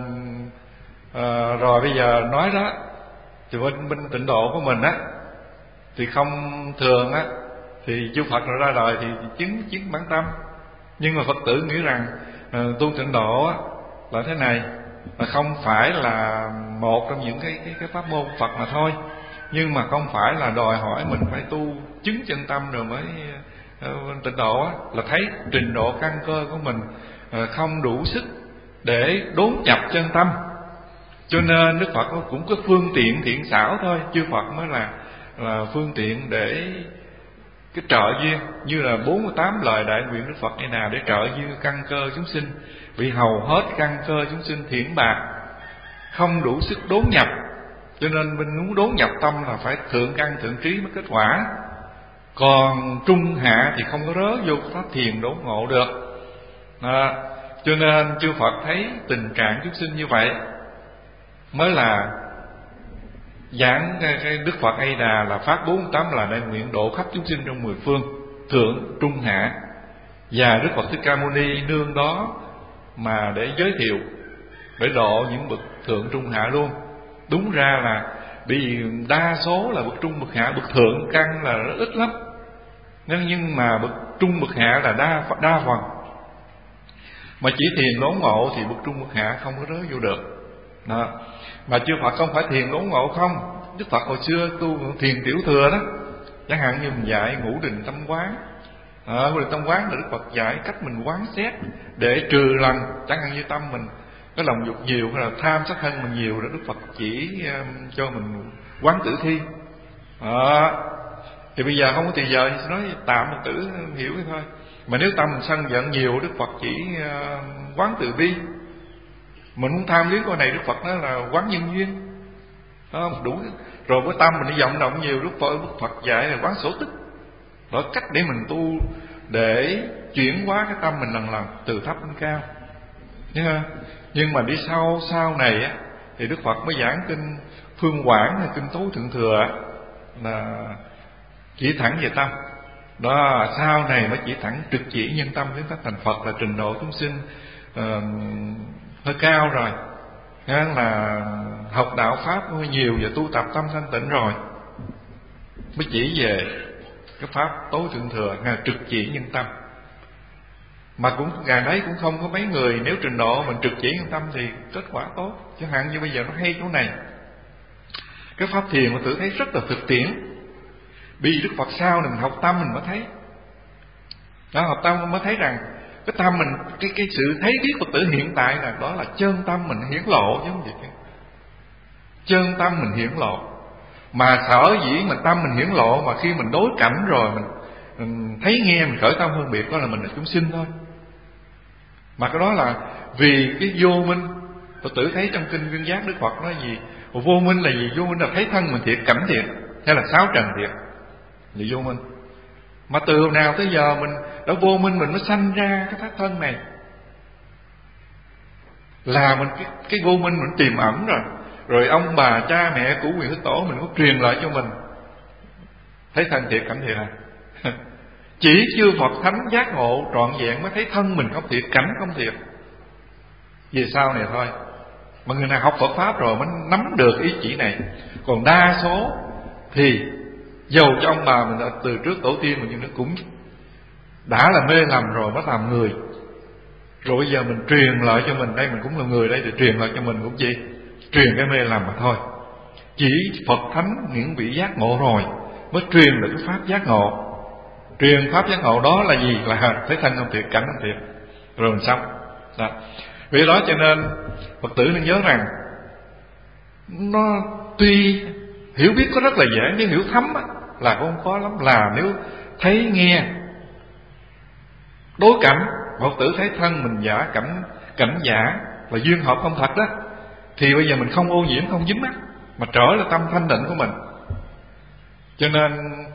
rồi bây giờ nói đó, thì bên tịnh độ của mình á, thì không thường á, thì chư Phật ra đời thì chứng bản tâm. Nhưng mà Phật tử nghĩ rằng tu tịnh độ á, là thế này, là không phải là một trong những cái pháp môn Phật mà thôi. Nhưng mà không phải là đòi hỏi mình phải tu chứng chân tâm rồi mới tịnh độ á, là thấy trình độ căn cơ của mình không đủ sức để đốn nhập chân tâm. Cho nên Đức Phật cũng có phương tiện thiện xảo thôi. Chư Phật mới là phương tiện để cái trợ duyên, như là 48 lời đại nguyện Đức Phật A Di Đà để trợ duyên căn cơ chúng sinh, vì hầu hết căn cơ chúng sinh thiển bạc, không đủ sức đốn nhập, cho nên mình muốn đốn nhập tâm là phải thượng căn thượng trí mới kết quả. Còn trung hạ thì không có rớ vô pháp thiền đốn ngộ được. Cho nên chư Phật thấy tình trạng chúng sinh như vậy mới là giảng cái Đức Phật A Di Đà là phát 48 là đại nguyện độ khắp chúng sinh trong 10 phương, thượng trung hạ. Và Đức Phật Thích Ca Mâu Ni nương đó mà để giới thiệu, để độ những bậc thượng trung hạ luôn. Đúng ra là vì đa số là bậc trung bậc hạ, bậc thượng căn là rất ít lắm, nhưng mà bậc trung bậc hạ là đa phần. Mà chỉ thiền đốn ngộ thì bậc trung bậc hạ không có rớ vô được đó. Mà chư Phật không phải thiền đốn ngộ không. Đức Phật hồi xưa tu thiền tiểu thừa đó, chẳng hạn như mình dạy ngũ định tâm quán. Ngũ định tâm quán là Đức Phật dạy cách mình quán xét để trừ lần. Chẳng hạn như tâm mình cái lòng dục nhiều hay là tham sát thân mình nhiều, rồi Đức Phật chỉ cho mình quán tử thi. Thì bây giờ không có tiền giờ thì nói tạm một tử hiểu cái thôi. Mà nếu tâm mình sân giận nhiều, Đức Phật chỉ quán từ bi. Mình muốn tham luyến coi này, Đức Phật nói là quán nhân duyên đó, đủ. Rồi với tâm mình đi vọng động nhiều, Đức Phật dạy là quán sổ tức. Đó cách để mình tu, để chuyển hóa cái tâm mình lần lần từ thấp đến cao. Nhưng mà đi sau này á, thì Đức Phật mới giảng kinh Phương Quảng hay kinh Tố Thượng Thừa là chỉ thẳng về tâm. Đó, sau này mới chỉ thẳng trực chỉ nhân tâm đến thành Phật, là trình độ chúng sinh hơi cao rồi, là học đạo pháp hơi nhiều và tu tập tâm thanh tịnh rồi, mới chỉ về cái pháp Tối Thượng Thừa, trực chỉ nhân tâm. Mà cũng ngày đấy cũng không có mấy người nếu trình độ mình trực chỉ nhân tâm thì kết quả tốt. Chẳng hạn như bây giờ nó hay chỗ này, cái pháp thiền mà tự thấy rất là thực tiễn. Vì Đức Phật sau này mình học tâm mình mới thấy đó, học tâm mình mới thấy rằng cái tâm mình, cái sự thấy biết Phật tử hiện tại là đó là chân tâm mình hiển lộ, chứ không gì chứ. Chân tâm mình hiển lộ. Mà sở dĩ mà tâm mình hiển lộ, mà khi mình đối cảnh rồi mình thấy nghe, mình khởi tâm phân biệt, đó là mình là chúng sinh thôi. Mà cái đó là vì cái vô minh. Phật tử thấy trong kinh Giác Đức Phật nói gì? Vô minh là gì? Vô minh là thấy thân mình thiệt, cảnh thiệt, hay là sáu trần thiệt, là vô minh. Mà từ hồi nào tới giờ mình đã vô minh, mình mới sanh ra cái pháp thân này, là mình cái vô minh mình tiềm ẩn rồi. Rồi ông bà cha mẹ của Quyền Thích Tổ mình có truyền lại cho mình thấy thân thiệt, cảnh thiệt à. Chỉ chư Phật thánh giác ngộ trọn vẹn mới thấy thân mình không thiệt, cảnh không thiệt. Về sau này thôi. Mà người nào học Phật pháp rồi mới nắm được ý chỉ này. Còn đa số thì dầu cho ông bà mình đã từ trước tổ tiên mình, nhưng nó cũng đã là mê lầm rồi mới làm người. Rồi bây giờ mình truyền lại cho mình, đây mình cũng là người đây, thì truyền lại cho mình cũng gì? Truyền cái mê lầm mà thôi. Chỉ Phật thánh những vị giác ngộ rồi mới truyền được cái pháp giác ngộ. Truyền pháp giác ngộ đó là gì? Là thấy thân không thiệt, cảnh không thiệt, rồi mình xong đó. Vì đó cho nên Phật tử nên nhớ rằng nó tuy hiểu biết có rất là dễ, nhưng hiểu thấm á, là cũng không khó lắm. Là nếu thấy nghe đối cảnh, Phật tử thấy thân mình giả, cảnh giả và duyên hợp không thật đó, thì bây giờ mình không ô nhiễm, không dính mắt, mà trở lại tâm thanh định của mình. Cho nên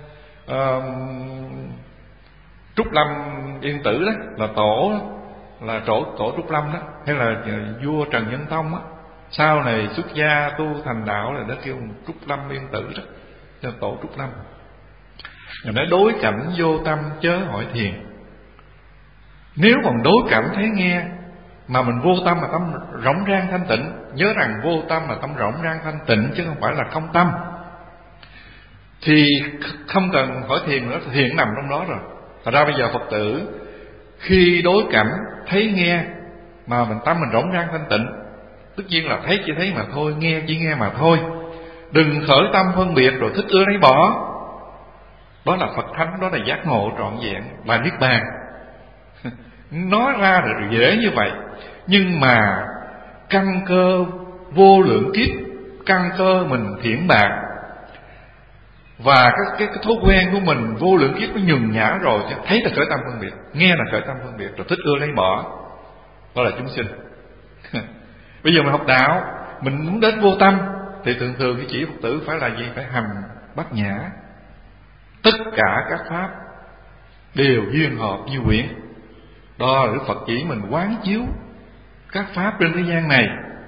Trúc Lâm Yên Tử đó là tổ đó, là tổ Trúc Lâm đó, hay là vua Trần Nhân Tông á, sau này xuất gia tu thành đạo là đã kêu Trúc Lâm Yên Tử đó, cho tổ Trúc Lâm. Rồi nói đối cảnh vô tâm chớ hỏi thiền. Nếu còn đối cảnh thấy nghe mà mình vô tâm mà tâm rỗng rang thanh tịnh, nhớ rằng vô tâm là tâm rỗng rang thanh tịnh chứ không phải là không tâm, thì không cần hỏi thiền nữa, thiền nằm trong đó rồi. Thật ra bây giờ Phật tử khi đối cảnh thấy nghe mà tâm mình rỗng rang thanh tịnh, tất nhiên là thấy chỉ thấy mà thôi, nghe chỉ nghe mà thôi, đừng khởi tâm phân biệt rồi thích ưa lấy bỏ. Đó là Phật thánh, đó là giác ngộ trọn vẹn, là niết bàn. Nói ra là dễ như vậy, nhưng mà căn cơ vô lượng kiếp, căn cơ mình thiển bạc, Và cái thói quen của mình vô lượng kiếp nó nhường nhã rồi, thấy là khởi tâm phân biệt, nghe là khởi tâm phân biệt, rồi thích ưa lấy bỏ, đó là chúng sinh. Bây giờ mình học đạo, mình muốn đến vô tâm, thì thường thường cái chỉ Phật tử phải là gì? Phải hành bát nhã. Tất cả các pháp đều duyên hợp như quyển. Đó là Đức Phật chỉ mình quán chiếu các pháp trên thế gian này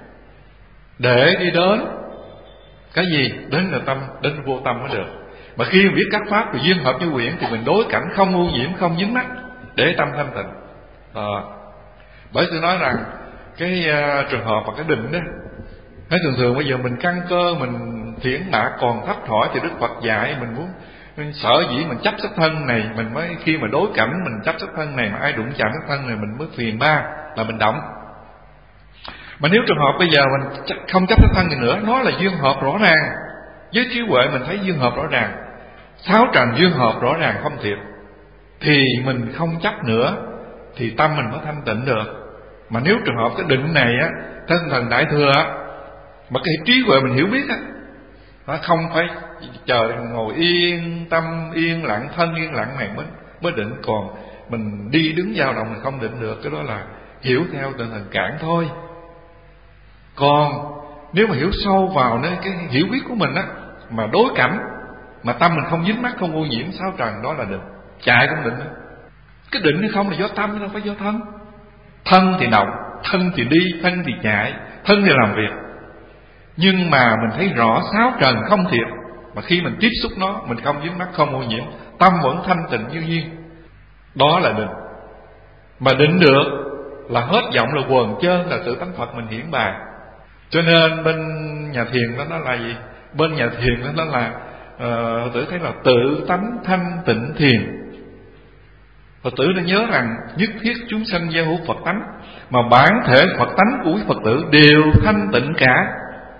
để đi đến cái gì? Đến là tâm, đến vô tâm mới được. Mà khi mình biết các pháp đều duyên hợp như quyển thì mình đối cảnh không ô nhiễm, không dính mắc, để tâm thanh tịnh. Bởi tôi nói rằng cái trường hợp và cái định đó, nói thường thường bây giờ mình căn cơ, mình thiển mạ còn thấp thỏi, thì Đức Phật dạy mình muốn sở dĩ mình chấp sắc thân này, mình mới khi mà đối cảnh mình chấp sắc thân này, mà ai đụng chạm sắc thân này mình mới phiền ba là mình động. Mà nếu trường hợp bây giờ mình không chấp sắc thân gì nữa, nó là duyên hợp rõ ràng, với trí huệ mình thấy duyên hợp rõ ràng, sáu trần duyên hợp rõ ràng không thiệt, thì mình không chấp nữa, thì tâm mình mới thanh tịnh được. Mà nếu trường hợp cái định này á, thân thần đại thừa á, mà cái trí huệ mình hiểu biết á, nó không phải chờ ngồi yên tâm yên lặng, thân yên lặng này mới định. Còn mình đi đứng dao động mình không định được, cái đó là hiểu theo tình hình cản thôi. Còn nếu mà hiểu sâu vào nơi cái hiểu biết của mình á, mà đối cảnh, mà tâm mình không dính mắc, không ô nhiễm sáu trần, đó là định. Chạy cũng định đó. Cái định hay không là do tâm, đâu phải do thân. Thân thì động, thân thì đi, thân thì chạy, thân thì làm việc. Nhưng mà mình thấy rõ sáu trần không thiệt, mà khi mình tiếp xúc nó, mình không dính mắc, không ô nhiễm, tâm vẫn thanh tịnh như nhiên. Đó là định. Mà định được là hết vọng là quần chơn, là tự tánh Phật mình hiển bày. Cho nên bên nhà thiền đó nó là gì? Bên nhà thiền đó nó là tự thấy là tự tánh thanh tịnh thiền. Phật tử đã nhớ rằng nhất thiết chúng sanh gieo hữu Phật tánh, mà bản thể Phật tánh của quý Phật tử đều thanh tịnh cả.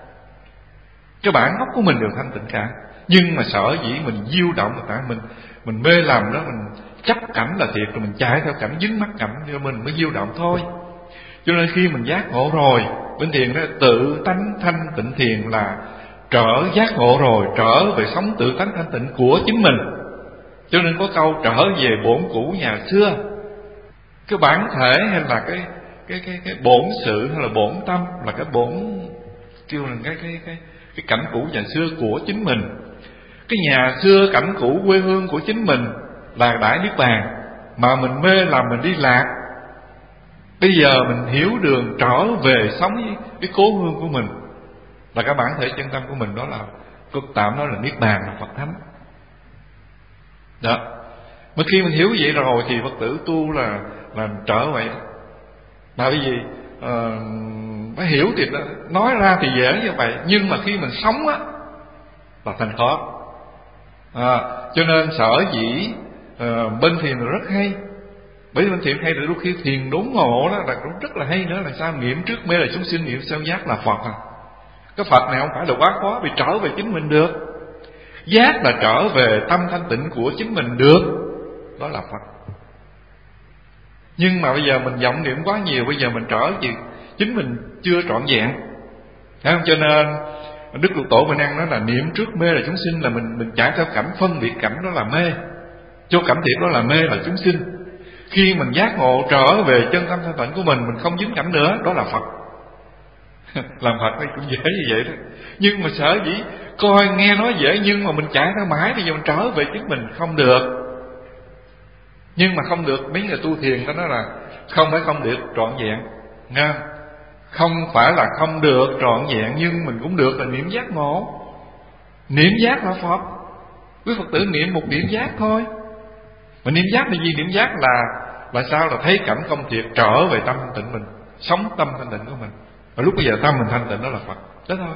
Cái bản gốc của mình đều thanh tịnh cả. Nhưng mà sở dĩ mình diêu động là tại mình mê lầm đó, mình chấp cảnh là thiệt, rồi mình chạy theo cảnh, dính mắc cảnh, cho mình mới diêu động thôi. Cho nên khi mình giác ngộ rồi, bên thiền đó tự tánh thanh tịnh thiền là giác ngộ rồi, trở về sống tự tánh thanh tịnh của chính mình. Cho nên có câu trở về bổn cũ nhà xưa. Cái bản thể hay là cái bổn sự hay là bổn tâm, là cái bổn kêu là cái cảnh cũ nhà xưa của chính mình. Cái nhà xưa cảnh cũ quê hương của chính mình là Đại Niết Bàn, mà mình mê làm mình đi lạc. Bây giờ mình hiểu đường trở về sống với cái cố hương của mình, là cái bản thể chân tâm của mình, đó là cực tạm, đó là Niết Bàn, là Phật Thánh. Đó. Mà khi mình hiểu vậy rồi thì Phật tử tu là trở vậy. Mà bởi vì phải hiểu thì nói ra thì dễ như vậy, nhưng mà khi mình sống á là thành khó. Cho nên sở dĩ bên thiền là rất hay. Bởi vì bên thiền hay là đôi khi thiền đốn ngộ đó là cũng rất là hay nữa. Là sao? Nghiệm trước mê là chúng sinh, nghiệm sau giác là Phật. Cái Phật này không phải là quá khó, vì trở về chính mình được. Giác là trở về tâm thanh tịnh của chính mình được, đó là Phật. Nhưng mà bây giờ mình vọng niệm quá nhiều, bây giờ mình trở về chính mình chưa trọn vẹn, thấy không? Cho nên Đức Lục Tổ mình ăn nói là niệm trước mê là chúng sinh, là mình chạy theo cảnh, phân biệt cảnh đó là mê, cho cảnh thiệt đó là mê là chúng sinh. Khi mình giác ngộ trở về chân tâm thanh tịnh của mình không dính cảnh nữa, đó là Phật. Làm Phật đây cũng dễ như vậy đó. Nhưng mà sở dĩ coi nghe nói dễ, nhưng mà mình chạy theo mãi, bây giờ mình trở về chính mình không được. Nhưng mà không được, mấy người tu thiền đó nói là không phải không được trọn vẹn, nghe không? Không phải là không được trọn vẹn, nhưng mình cũng được là niệm giác ngộ. Niệm giác là Phật. Quý Phật tử niệm một niệm giác thôi. Mà niệm giác là gì? Niệm giác là sao? Là thấy cảnh không thiệt, trở về tâm thanh tịnh mình, sống tâm thanh tịnh của mình. Và lúc bây giờ tâm mình thanh tịnh, đó là Phật. Đó thôi.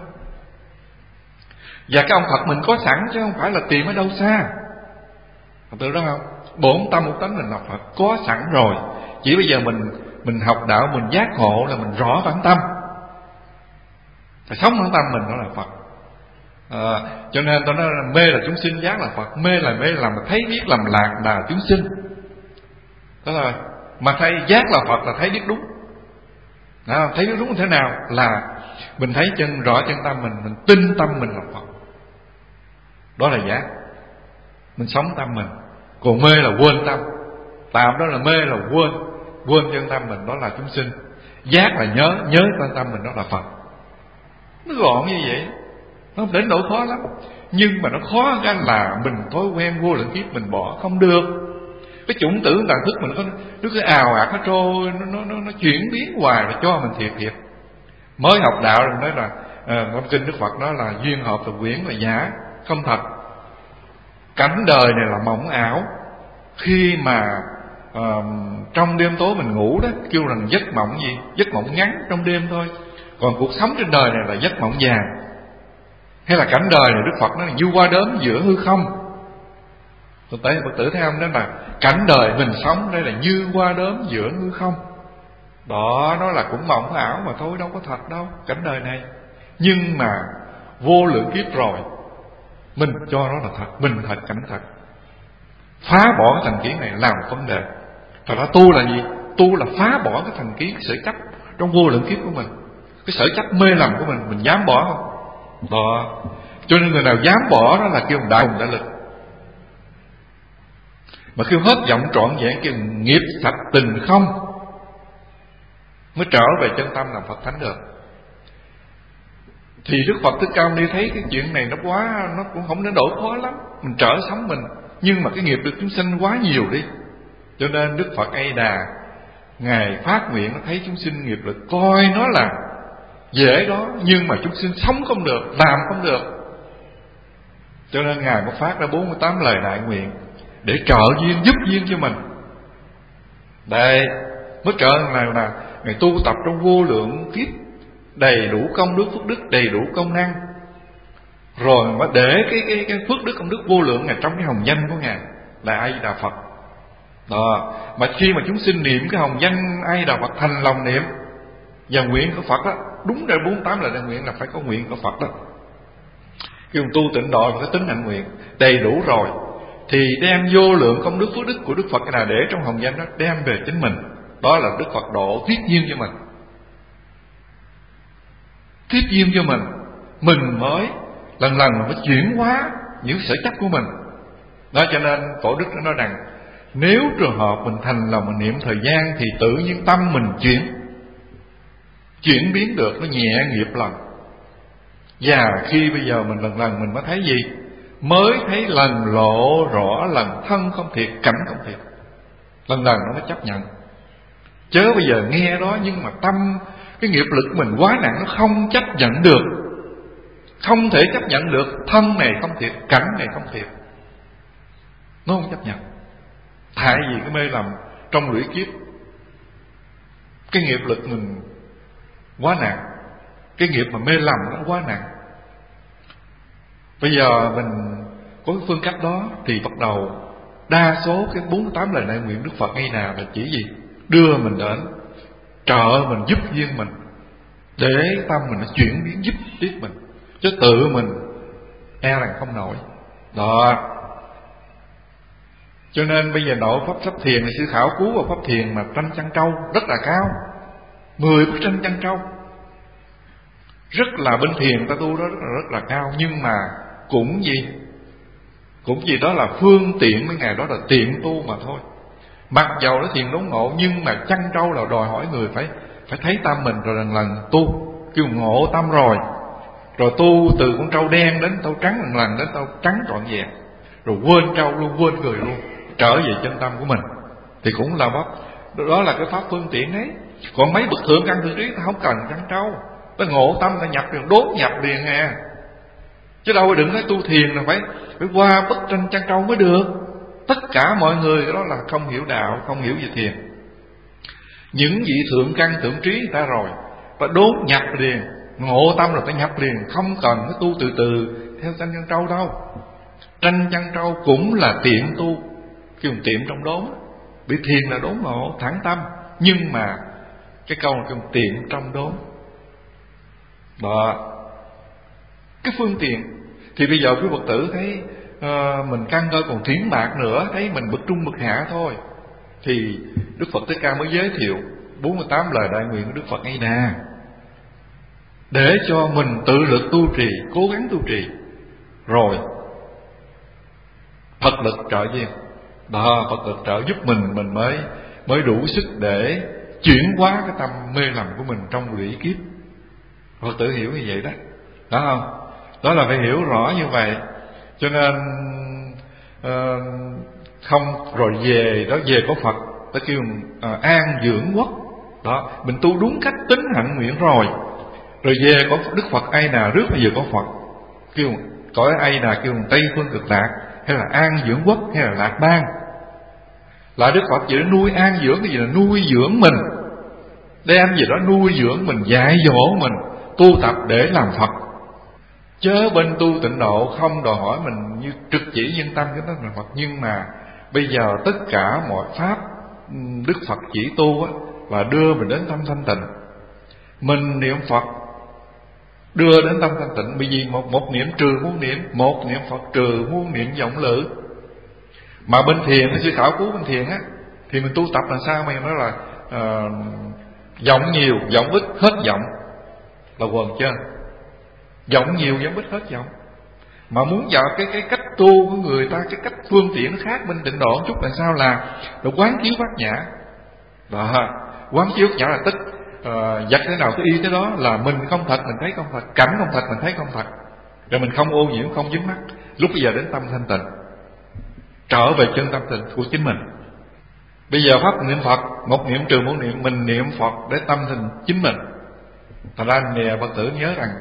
Và cái ông Phật mình có sẵn, chứ không phải là tìm ở đâu xa. Phật tử đó không? Bổn tâm một tánh mình là Phật, có sẵn rồi. Chỉ bây giờ mình học đạo, mình giác ngộ là mình rõ bản tâm, phải sống bản tâm mình, đó là Phật. Cho nên tôi nói là mê là chúng sinh, giác là Phật. Mê là làm thấy biết làm lạc là chúng sinh, đó rồi. Mà thấy giác là Phật là thấy biết đúng. Thấy biết đúng như thế nào? Là mình thấy rõ chân tâm mình tin tâm mình là Phật, đó là giác. mình sống tâm mình. Còn mê là quên tâm. Tạm đó là mê là quên chân tâm mình, đó là chúng sinh. Giác là nhớ chân tâm mình, đó là Phật. Nó gọn như vậy. Nó không đến nỗi khó lắm. Nhưng mà nó khó cái là mình thói quen vô lượng kiếp mình bỏ không được. Cái chủng tử tàn thức mình nó cứ ào ạt, nó trôi, nó chuyển biến hoài, rồi cho mình thiệt. Mới học đạo rồi nói là trong kinh Đức Phật nói là duyên hợp là quyển là giả, không thật. Cảnh đời này là mộng ảo. Khi mà trong đêm tối mình ngủ đó, kêu rằng giấc mộng gì? Giấc mộng ngắn trong đêm thôi. Còn cuộc sống trên đời này là giấc mộng vàng. Hay là cảnh đời này Đức Phật nói là như hoa đốm giữa hư không. Thực tế Phật tử thấy không? Đó là cảnh đời mình sống đây là như hoa đốm giữa hư không. Đó, nó là cũng mộng ảo mà thôi, đâu có thật đâu cảnh đời này. Nhưng mà vô lượng kiếp rồi mình cho nó là thật, mình thật, cảnh thật. Phá bỏ cái thành kiến này làm vấn đề. Thật ra tu là gì? Tu là phá bỏ cái thành kiến, cái sở chấp trong vô lượng kiếp của mình. Cái sở chấp mê lầm của mình dám bỏ không? Đó. Cho nên người nào dám bỏ đó là kêu đại hùng đại lực. Mà kêu hết vọng trọn vẹn, kêu nghiệp sạch tình không, mới trở về chân tâm làm Phật thánh được. Thì Đức Phật Thích Ca Mâu Ni thấy cái chuyện này nó quá, nó cũng không đến nỗi khó lắm. Mình trở sống mình, nhưng mà cái nghiệp được chúng sinh quá nhiều đi. Cho nên Đức Phật A Đà Ngài phát nguyện, nó thấy chúng sinh nghiệp lực, coi nó là dễ đó, nhưng mà chúng sinh sống không được, làm không được. Cho nên Ngài mới phát ra 48 lời đại nguyện để trợ duyên, giúp duyên cho mình. Đây mới trợ là Ngài tu tập trong vô lượng kiếp, đầy đủ công đức phước đức, đầy đủ công năng, rồi mà để cái phước đức công đức vô lượng Ngài trong cái hồng danh của Ngài là A Di Đà Phật. Đó, mà khi mà chúng sinh niệm cái hồng danh A Di Đà Phật thành lòng niệm và nguyện của Phật đó, đúng rồi 48 là đại nguyện là phải có nguyện của Phật đó. Khi tu tịnh độ phải tính hạnh nguyện đầy đủ rồi thì đem vô lượng công đức phước đức của Đức Phật là để trong hồng danh đó, đem về chính mình. Đó là Đức Phật độ thiết duyên cho mình, thiết duyên cho mình mới lần lần mới chuyển hóa những sở chấp của mình. Đó, cho nên Phổ Đức nó nói rằng nếu trường hợp mình thành lòng mình niệm thời gian thì tự nhiên tâm mình chuyển biến được, nó nhẹ nghiệp lần. Và khi bây giờ mình lần lần mình mới thấy gì? Mới thấy lần lộ rõ lần thân không thiệt, cảnh không thiệt. Lần lần nó mới chấp nhận. Chớ bây giờ nghe đó nhưng mà tâm, cái nghiệp lực của mình quá nặng, nó không chấp nhận được. Không thể chấp nhận được. Thân này không thiệt, cảnh này không thiệt, nó không chấp nhận. Tại vì cái mê lầm trong lũy kiếp, cái nghiệp lực mình quá nặng, cái nghiệp mà mê lầm nó quá nặng. Bây giờ mình có cái phương cách đó thì bắt đầu đa số cái 48 lời đại nguyện Đức Phật ngay nào là chỉ gì? Đưa mình đến, trợ mình, giúp duyên mình, để tâm mình nó chuyển biến giúp tiếp mình, chứ tự mình e rằng không nổi. Đó. Cho nên bây giờ độ pháp sắp thiền này, sư khảo cứu vào pháp thiền mà tranh chăn trâu rất là cao, 10 bức tranh chăn trâu, rất là bên thiền ta tu đó rất là cao. Nhưng mà cũng gì đó là phương tiện với Ngài, đó là tiện tu mà thôi. Mặc dầu nó thiền đốn ngộ, nhưng mà chăn trâu là đòi hỏi người phải thấy tâm mình, rồi lần lần tu, kêu ngộ tâm rồi tu từ con trâu đen đến trâu trắng, lần đến trâu trắng trọn vẹn, rồi quên trâu luôn, quên người luôn, trở về chân tâm của mình, thì cũng là đó là cái pháp phương tiện ấy. Còn mấy bậc thượng căn thượng trí ta không cần chăn trâu, ta ngộ tâm ta nhập liền, đốn nhập liền à. Chứ đâu đừng nói tu thiền là phải qua bức tranh chăn trâu mới được. Tất cả mọi người đó là không hiểu đạo, không hiểu về thiền. Những vị thượng căn thượng trí người ta rồi, ta đốn nhập liền, ngộ tâm rồi ta nhập liền, không cần cái tu từ từ theo tranh chăn trâu đâu. Tranh chăn trâu cũng là tiện tu, kêu tiệm trong đốn, bị thiền là đốn ngộ thẳng tâm, nhưng mà cái câu là kêu tiệm trong đốn. Đó, cái phương tiện. Thì bây giờ quý Phật tử thấy mình căn cơ còn thiển bạc nữa, thấy mình bậc trung bậc hạ thôi, thì Đức Phật Thích Ca mới giới thiệu 48 lời đại nguyện của Đức Phật A Di Đà, để cho mình tự lực tu trì, cố gắng tu trì, rồi Phật lực trợ duyên. Đó, Phật lực trợ giúp mình mới đủ sức để chuyển hóa cái tâm mê lầm của mình trong lũy kiếp. Phật tử hiểu như vậy đó. Đó không? Đó là phải hiểu rõ như vậy. Cho nên không rồi về đó, về có Phật ta kêu an dưỡng quốc. Đó, mình tu đúng cách tính hạnh nguyện rồi về có Đức Phật Ai Nà rước, bây giờ có Phật kêu cõi Ai Nà kêu Tây Phương Cực Lạc, hay là an dưỡng quốc, hay là Lạc Bang. Là Đức Phật vậy đó, nuôi an dưỡng cái gì là nuôi dưỡng mình, đem gì đó nuôi dưỡng mình, dạy dỗ mình tu tập để làm Phật. Chớ bên tu tịnh độ không đòi hỏi mình như trực chỉ nhân tâm cái đó là Phật. Nhưng mà bây giờ tất cả mọi pháp Đức Phật chỉ tu á, là đưa mình đến tâm thanh tịnh. Mình niệm Phật đưa đến tâm thanh tịnh. Bởi vì một niệm trừ muôn niệm, một niệm Phật trừ muôn niệm vọng lự. Mà bên thiền, cái sự khảo cứu bên thiền á, thì mình tu tập là sao? Mình nói là vọng nhiều, vọng ít, hết vọng là quần chưa. Vọng nhiều, vọng ít, hết vọng. Mà muốn vào cái cách tu của người ta, cái cách phương tiện nó khác bên tịnh độ một chút là sao? Là quán chiếu bát nhã. Đó, quán chiếu bát nhã là tức giặt thế nào cái y thế đó, là mình không thật mình thấy không thật, cảnh không thật mình thấy không thật, rồi mình không ô nhiễm, không dính mắc. Lúc bây giờ đến tâm thanh tịnh, trở về chân tâm tịnh của chính mình. Bây giờ pháp niệm Phật, một niệm trừ một niệm, mình niệm Phật để tâm thành chính mình. Thật ra nè Phật tử nhớ rằng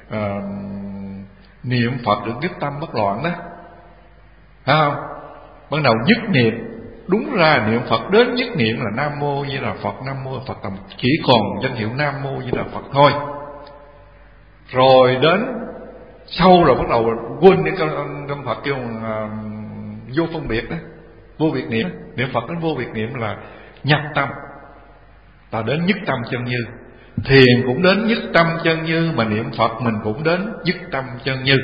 niệm Phật được nhất tâm bất loạn đó, phải không? Ban đầu nhất niệm, đúng ra niệm Phật đến nhất niệm là Nam Mô Di Đà Phật, Nam Mô Phật Tầm, chỉ còn danh hiệu Nam Mô Di Đà Phật thôi. Rồi đến sau rồi bắt đầu quên những câu Phật kêu vô phân biệt đó, vô biệt niệm. Niệm Phật đến vô biệt niệm là nhập tâm, ta đến nhất tâm chân như. Thiền cũng đến nhất tâm chân như, mà niệm Phật mình cũng đến nhất tâm chân như.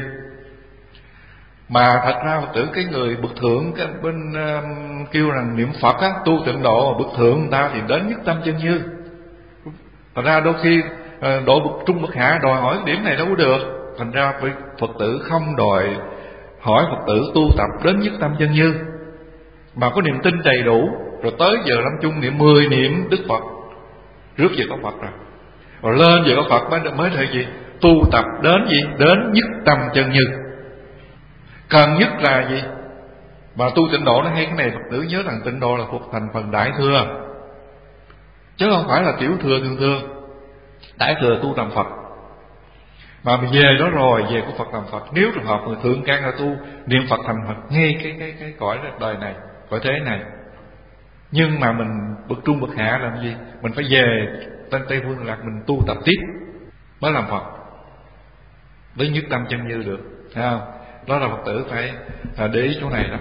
Mà thật ra Phật tử, cái người bậc thượng, cái bên kêu rằng niệm Phật á, tu tịnh độ bậc thượng người ta thì đến nhất tâm chân như. Thật ra đôi khi độ bậc trung bậc hạ đòi hỏi điểm này đâu có được. Thành ra với Phật tử không đòi hỏi Phật tử tu tập đến nhất tâm chân như, mà có niềm tin đầy đủ, rồi tới giờ lâm chung niệm 10 niệm Đức Phật, rước về có Phật rồi lên về có Phật mới thể gì? Tu tập đến gì? Đến nhất tâm chân như. Cần nhất là gì? Mà tu tịnh độ nó hay cái này, Phật tử nhớ rằng tịnh độ là thuộc thành phần đại thừa, chứ không phải là tiểu thừa thường thường. Đại thừa tu làm Phật, mà mình về đó rồi, về của Phật làm Phật. Nếu trường hợp người thượng căn là tu niệm Phật thành Phật ngay cái cõi đời này, cõi thế này. Nhưng mà mình bậc trung bậc hạ làm gì? Mình phải về Tây Phương Lạc mình tu tập tiếp mới làm Phật, với nhất tâm chân như được, thấy không? Đó là Phật tử phải để ý chỗ này đó.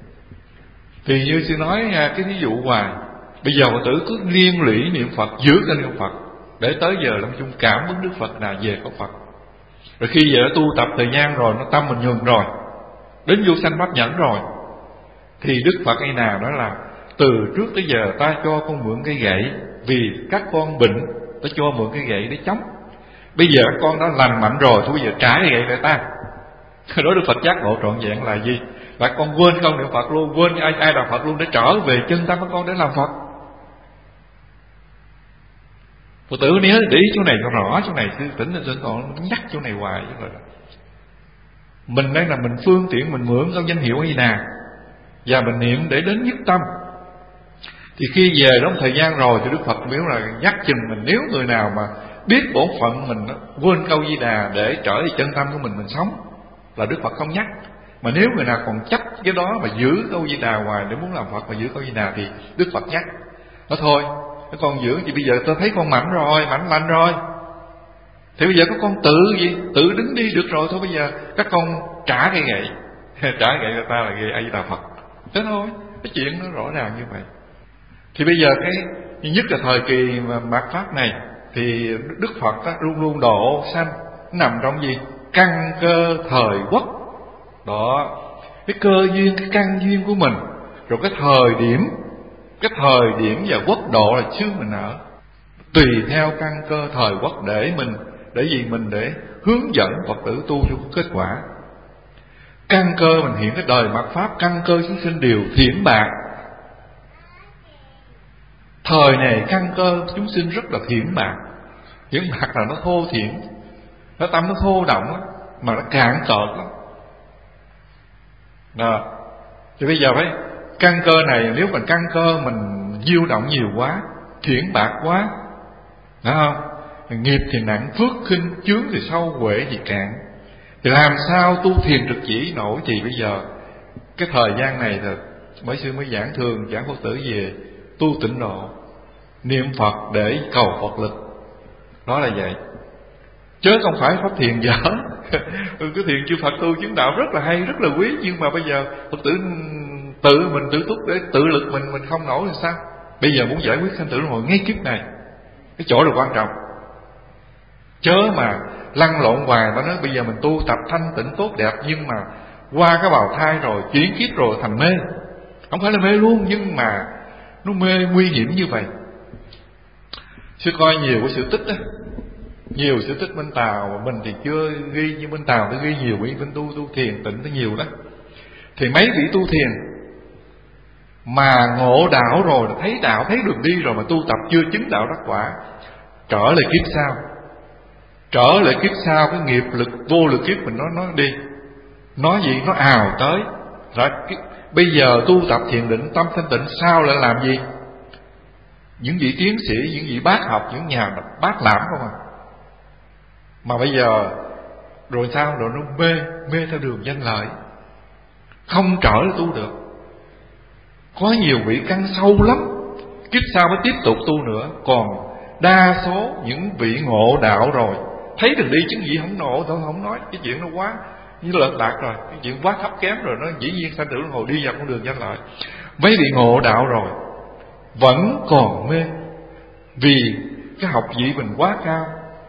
Thì như sư nói cái ví dụ hoài, bây giờ Phật tử cứ liên lụy niệm Phật, giữ cái niệm Phật để tới giờ lâm chung cảm ứng Đức Phật là về có Phật. Rồi khi về tu tập thời gian rồi, nó tâm mình nhường rồi, đến vô sanh pháp nhẫn rồi, thì Đức Phật hay nào đó là từ trước tới giờ ta cho con mượn cây gậy, vì các con bệnh ta cho mượn cây gậy để chống. Bây giờ các con đã lành mạnh rồi, thôi bây giờ trả cây gậy lại ta. Đó Đức Phật giác ngộ trọn vẹn là gì? Là con quên câu niệm Phật luôn, quên ai là Phật luôn, để trở về chân tâm các con để làm Phật. Phật tử nhớ để ý chỗ này cho rõ, chỗ này sư tỉnh lên còn nhắc chỗ này hoài chứ rồi. Mình đang là mình phương tiện, mình mượn câu danh hiệu ấy nè, và mình niệm để đến nhất tâm. Thì khi về đó một thời gian rồi thì Đức Phật biểu là nhắc chừng mình. Nếu người nào mà biết bổn phận mình quên câu Di Đà để trở về chân tâm của mình sống, là Đức Phật không nhắc. Mà nếu người nào còn chấp cái đó mà giữ câu Di Đà hoài để muốn làm Phật mà giữ câu Di Đà thì Đức Phật nhắc. Nói thôi, các con giữ thì bây giờ tôi thấy con mạnh rồi, mạnh lành rồi, thì bây giờ các con tự đứng đi được rồi. Thôi bây giờ các con trả cái gậy trả gậy cho ta là gậy A Di Đà Phật. Thế thôi, cái chuyện nó rõ ràng như vậy. Thì bây giờ cái nhất là thời kỳ mà mạt pháp này thì Đức Phật luôn luôn độ sanh nằm trong gì? Căn cơ thời quốc. Đó, cái cơ duyên, cái căn duyên của mình, rồi cái thời điểm và quốc độ là xứ mình ở, tùy theo căn cơ thời quốc để mình để hướng dẫn Phật tử tu cho kết quả. Căn cơ mình hiện cái đời mạt Pháp, căn cơ chúng sinh đều thiển bạc. Thời này căn cơ chúng sinh rất là thiển bạc. Thiển bạc là nó thô thiển, nó tâm nó thô động lắm, mà nó cạn cợt lắm. Đó. Thì bây giờ phải căn cơ này, nếu mà căn cơ mình diêu động nhiều quá, thiển bạc quá, phải không? Nghiệp thì nặng, phước khinh, chướng thì sâu, huệ thì cạn. Thì làm sao tu thiền trực chỉ nổi? Thì bây giờ cái thời gian này thì mấy sư mới giảng thường giảng Phật tử về tu tịnh độ, niệm Phật để cầu Phật lực. Đó là vậy, chứ không phải pháp thiền dở. Cái thiền chư Phật tu chứng đạo rất là hay, rất là quý, nhưng mà bây giờ Phật tử tự mình tự túc để tự lực mình không nổi thì sao? Bây giờ muốn giải quyết sanh tử luân hồi ngay kiếp này, cái chỗ là quan trọng. Chớ mà lăn lộn hoài. Ta nói bây giờ mình tu tập thanh tịnh tốt đẹp, nhưng mà qua cái bào thai rồi, chuyển kiếp rồi thành mê. Không phải là mê luôn, nhưng mà nó mê nguy hiểm như vậy. Sư coi nhiều cái sự tích đó, nhiều sự tích bên Tàu mà mình thì chưa ghi, như bên Tàu tôi ghi nhiều, bên tu thiền tịnh nó nhiều đó. Thì mấy vị tu thiền mà ngộ đạo rồi, thấy đạo, thấy đường đi rồi, mà tu tập chưa chứng đạo đắc quả, trở lại kiếp sau. Trở lại kiếp sau, cái nghiệp lực vô lực kiếp mình nó đi, nói gì nó ào tới. Rồi bây giờ tu tập thiền định tâm thanh tịnh, sao lại làm gì? Những vị tiến sĩ, những vị bác học, những nhà bác lãm không à. Mà bây giờ rồi sao? Rồi nó mê theo đường danh lợi, không trở lại tu được. Có nhiều vị căn sâu lắm, kiếp sau mới tiếp tục tu nữa. Còn đa số những vị ngộ đạo rồi, thấy đường đi chứng gì không nộ, thôi không nói, cái chuyện nó quá như lợt lạc rồi, cái chuyện quá thấp kém rồi, nó dĩ nhiên sanh tử luân hồi đi vào con đường danh lợi. Mấy vị ngộ đạo rồi vẫn còn mê, vì cái học vị mình quá cao,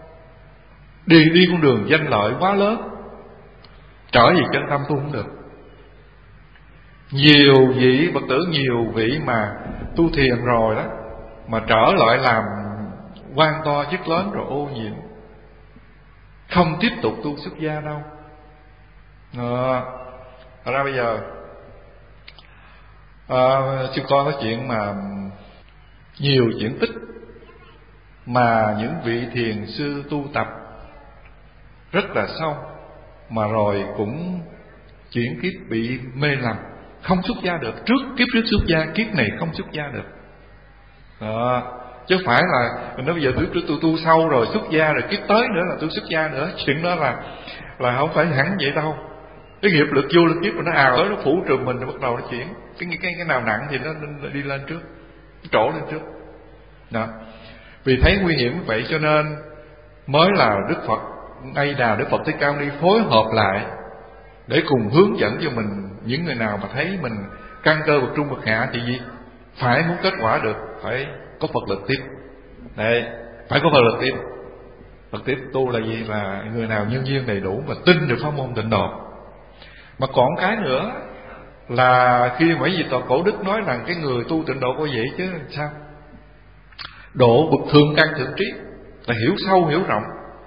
đi con đường danh lợi quá lớn, trở về chân tâm tu không được. Nhiều vị Phật tử, nhiều vị mà tu thiền rồi đó, mà trở lại làm quan to chức lớn rồi ô nhiễm, không tiếp tục tu xuất gia đâu. Thật ra bây giờ sư con nói chuyện mà nhiều chuyện tích mà những vị thiền sư tu tập rất là sâu, mà rồi cũng chuyển kiếp bị mê lầm, không xuất gia được. Kiếp trước xuất gia, kiếp này không xuất gia được. Chứ phải là mình nói bây giờ tôi tu sâu rồi xuất gia, rồi kiếp tới nữa là tôi xuất gia nữa. Chuyện đó là không phải hẳn vậy đâu. Cái nghiệp lực vô lực kiếp mà nó ào tới, nó phủ trùm mình, rồi bắt đầu nó chuyển. Cái nào nặng thì nó đi lên trước, nó trổ lên trước. Đó. Vì thấy nguy hiểm vậy cho nên mới là Đức Phật A Đà, Đức Phật Thích Ca Mâu Ni phối hợp lại để cùng hướng dẫn cho mình. Những người nào mà thấy mình căn cơ bậc trung bậc hạ thì gì? Phải muốn kết quả được, phải có Phật lực tiếp. Đây, phải có Phật lực tiếp. Phật tiếp tu là gì? Là người nào nhân duyên đầy đủ và tin được pháp môn tịnh độ. Mà còn cái nữa là khi mấy vị tòa cổ đức nói rằng cái người tu tịnh độ có vậy chứ sao? Độ bậc thượng căn thượng trí là hiểu sâu hiểu rộng,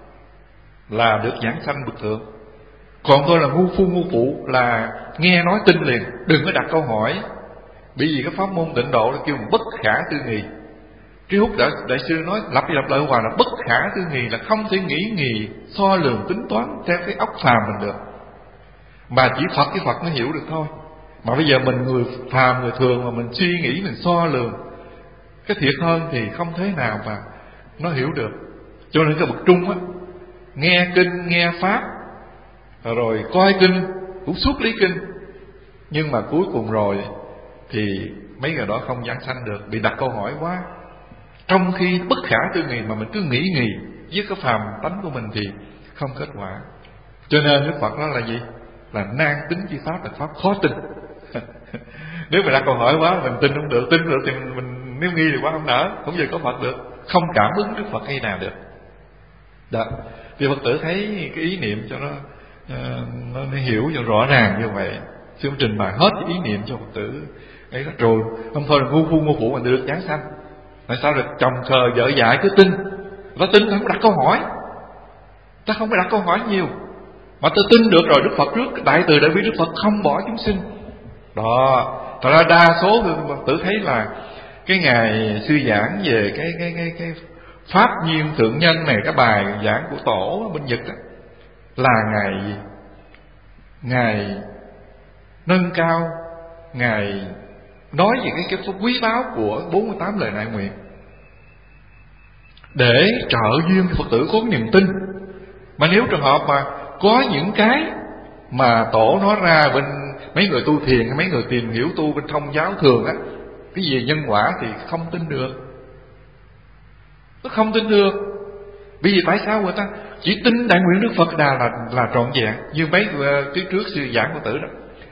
là được giảng sanh bậc thượng. Còn tôi là ngu phu ngu phụ, là nghe nói tin liền, đừng có đặt câu hỏi. Bởi vì cái pháp môn tịnh độ nó kêu bất khả tư nghị. Trí Húc đại sư nói lặp đi lặp lại hoài là bất khả tư nghị, là không thể nghĩ nghì so lường tính toán theo cái óc phàm mình được, mà chỉ Phật với Phật mới hiểu được thôi. Mà bây giờ mình người phàm, người thường mà mình suy nghĩ, mình so lường cái thiệt hơn thì không thế nào mà nó hiểu được. Cho nên cái bậc trung á, nghe kinh nghe pháp rồi coi kinh cũng suốt lý kinh, nhưng mà cuối cùng rồi thì mấy người đó không giảng sanh được, bị đặt câu hỏi quá. Trong khi bất khả tư nghị mà mình cứ nghĩ với cái phàm tánh của mình thì không kết quả. Cho nên Đức Phật đó là gì? Là nan tính chi pháp, là pháp khó tin. Nếu mà đặt câu hỏi quá mình tin không được, tin được thì mình nếu nghi thì quá không nỡ, không giờ có Phật được, không cảm ứng Đức Phật hay nào được. Đó. Thì Phật tử thấy cái ý niệm cho nó hiểu cho rõ ràng như vậy. Sư ông trình bày hết ý niệm cho Phật tử ấy đó, rồi không thôi là ngu phu ngu phụ mình được giảng sanh. Tại sao là chồng khờ vợ dại cứ tin? Nó tin không đặt câu hỏi, ta không phải đặt câu hỏi nhiều, Mà tôi tin được rồi, Đức Phật rước, đại từ đại bi Đức Phật không bỏ chúng sinh. Đó, thật ra đa số Phật tử thấy là cái ngày sư giảng về cái pháp nhiên thượng nhân này, cái bài giảng của tổ bên Nhật đó, là ngày gì? Ngày nâng cao, ngày nói về cái phúc quý báu của 48 lời đại nguyện, để trợ duyên cho Phật tử có niềm tin. Mà nếu trường hợp mà có những cái mà tổ nói ra bên mấy người tu thiền hay mấy người tìm hiểu tu bên thông giáo thường á, cái gì nhân quả thì không tin được. Nó không tin được. Bởi vì tại sao người ta chỉ tin đại nguyện Đức Phật Đà là trọn vẹn. Như mấy cái trước sư giảng Phật tử đó,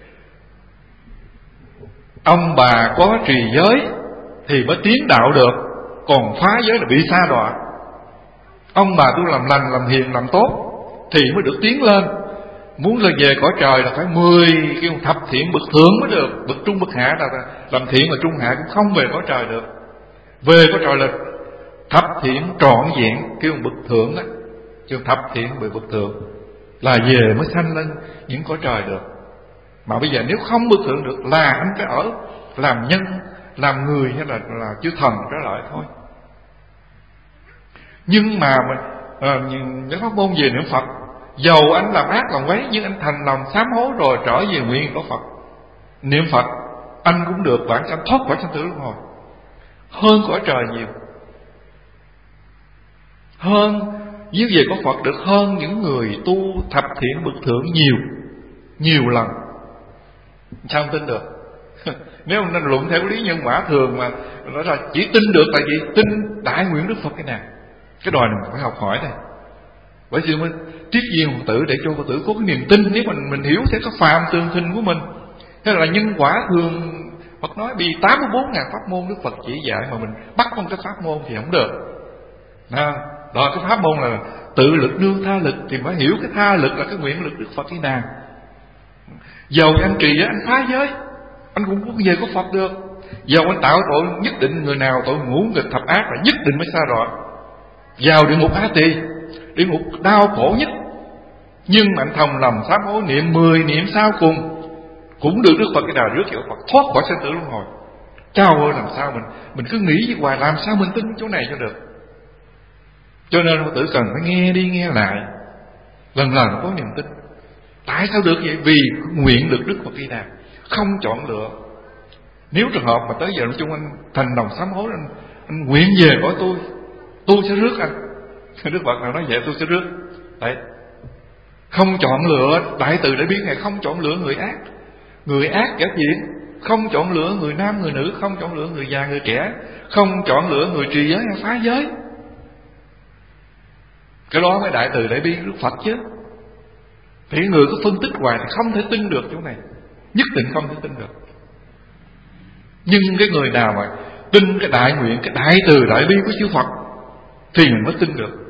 ông bà có trì giới thì mới tiến đạo được, còn phá giới là bị sa đọa. Ông bà tu làm lành, làm hiền, làm tốt thì mới được tiến lên. Muốn lên về cõi trời là phải 10 cái thập thiện bậc thượng mới được. Bậc trung bậc hạ là làm thiện là trung hạ cũng không về cõi trời được. Về cõi trời là thập thiện trọn vẹn, kêu bậc thượng á, kêu thập thiện về bậc thượng là về mới sanh lên những cõi trời được. Mà bây giờ nếu không bậc thượng được là anh phải ở làm nhân, làm người hay là chư thần trở lại thôi. Nhưng mà những pháp môn về niệm Phật, dầu anh làm ác làm quấy nhưng anh thành lòng sám hối rồi trở về nguyện của Phật, niệm Phật anh cũng được bản sanh thoát khỏi sanh tử luân hồi, hơn cõi trời nhiều, hơn nếu về có Phật được hơn những người tu thập thiện bậc thượng nhiều lần. Sao không tin được? Nếu nên luận theo lý nhân quả thường mà nói là chỉ tin được tại vì tin đại nguyện Đức Phật cái nào. Cái đòi này mình phải học hỏi đây. Bởi vì mình triết duyên Phật tử để cho Phật tử có cái niềm tin. Nếu mình hiểu theo các phàm tương sinh của mình, thế là nhân quả thường Phật nói vì 84.000 pháp môn Đức Phật chỉ dạy, mà mình bắt con cái pháp môn thì không được. Đó, cái pháp môn là tự lực nương tha lực, thì phải hiểu cái tha lực là cái nguyện lực Đức Phật thế nào. Dầu anh trì giới, anh phá giới, anh cũng không về có Phật được. Dầu anh tạo tội, nhất định người nào tội ngũ nghịch thập ác là nhất định mới sa đọa vào địa ngục A Tỳ, địa ngục đau khổ nhất. Nhưng mà anh thầm lòng sám hối niệm 10 niệm sau cùng cũng được Đức Phật cái đà rước vào Phật, thoát khỏi sanh tử luân hồi. Chao ơi, làm sao mình cứ nghĩ với hoài, làm sao mình tin chỗ này cho được. Cho nên Phật tử cần phải nghe đi nghe lại, lần lần có niềm tin. Tại sao được vậy? Vì nguyện lực Đức Phật Di Đà không chọn lựa. Nếu trường hợp mà tới giờ chung anh thành đồng sám hối, anh nguyện về cõi tôi sẽ rước anh. Đức Phật nào nói vậy, tôi sẽ rước. Đấy, không chọn lựa. Đại từ đại bi này không chọn lựa người ác, người ác kẻ thiện, không chọn lựa người nam người nữ, không chọn lựa người già người trẻ, không chọn lựa người trì giới hay phá giới. Cái đó mới đại từ đại bi Đức Phật chứ. Thì người có phân tích hoài thì không thể tin được chỗ này, nhất định không thể tin được. Nhưng cái người nào mà tin cái đại nguyện, cái đại từ đại bi của chư Phật thì mình mới tin được.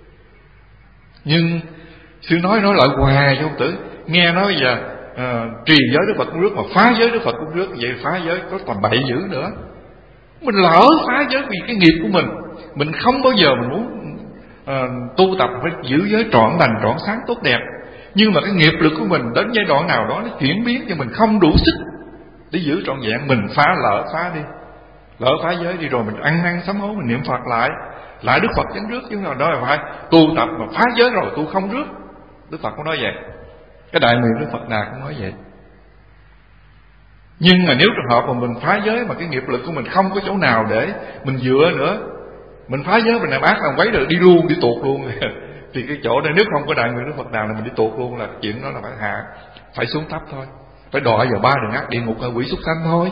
Nhưng sư nói lại hoài cho Phật tử nghe, nói bây giờ trì giới Đức Phật cũng rước, mà phá giới Đức Phật cũng rước. Vậy phá giới có tầm bậy dữ nữa. Mình lỡ phá giới vì cái nghiệp của mình không bao giờ mình muốn tu tập phải giữ giới trọn lành, trọn sáng, tốt đẹp. Nhưng mà cái nghiệp lực của mình đến giai đoạn nào đó nó chuyển biến cho mình không đủ sức để giữ trọn vẹn, mình phá đi, lỡ phá giới đi rồi mình ăn năn sám hối, mình niệm Phật lại Đức Phật dẫn rước. Chứ nào đó là phải tu tập mà phá giới rồi tu không rước. Đức Phật cũng nói vậy, cái đại nguyện Đức Phật Đà cũng nói vậy. Nhưng mà nếu trường hợp mà mình phá giới mà cái nghiệp lực của mình không có chỗ nào để mình dựa nữa, mình phá giới mình làm ác làm quấy rồi đi tuột luôn thì cái chỗ này nếu không có đại nguyện Đức Phật Đà là mình đi tuột luôn, là chuyện đó là phải xuống thấp thôi, phải đọa vào 3 đường ác địa ngục hay quỷ súc sanh thôi.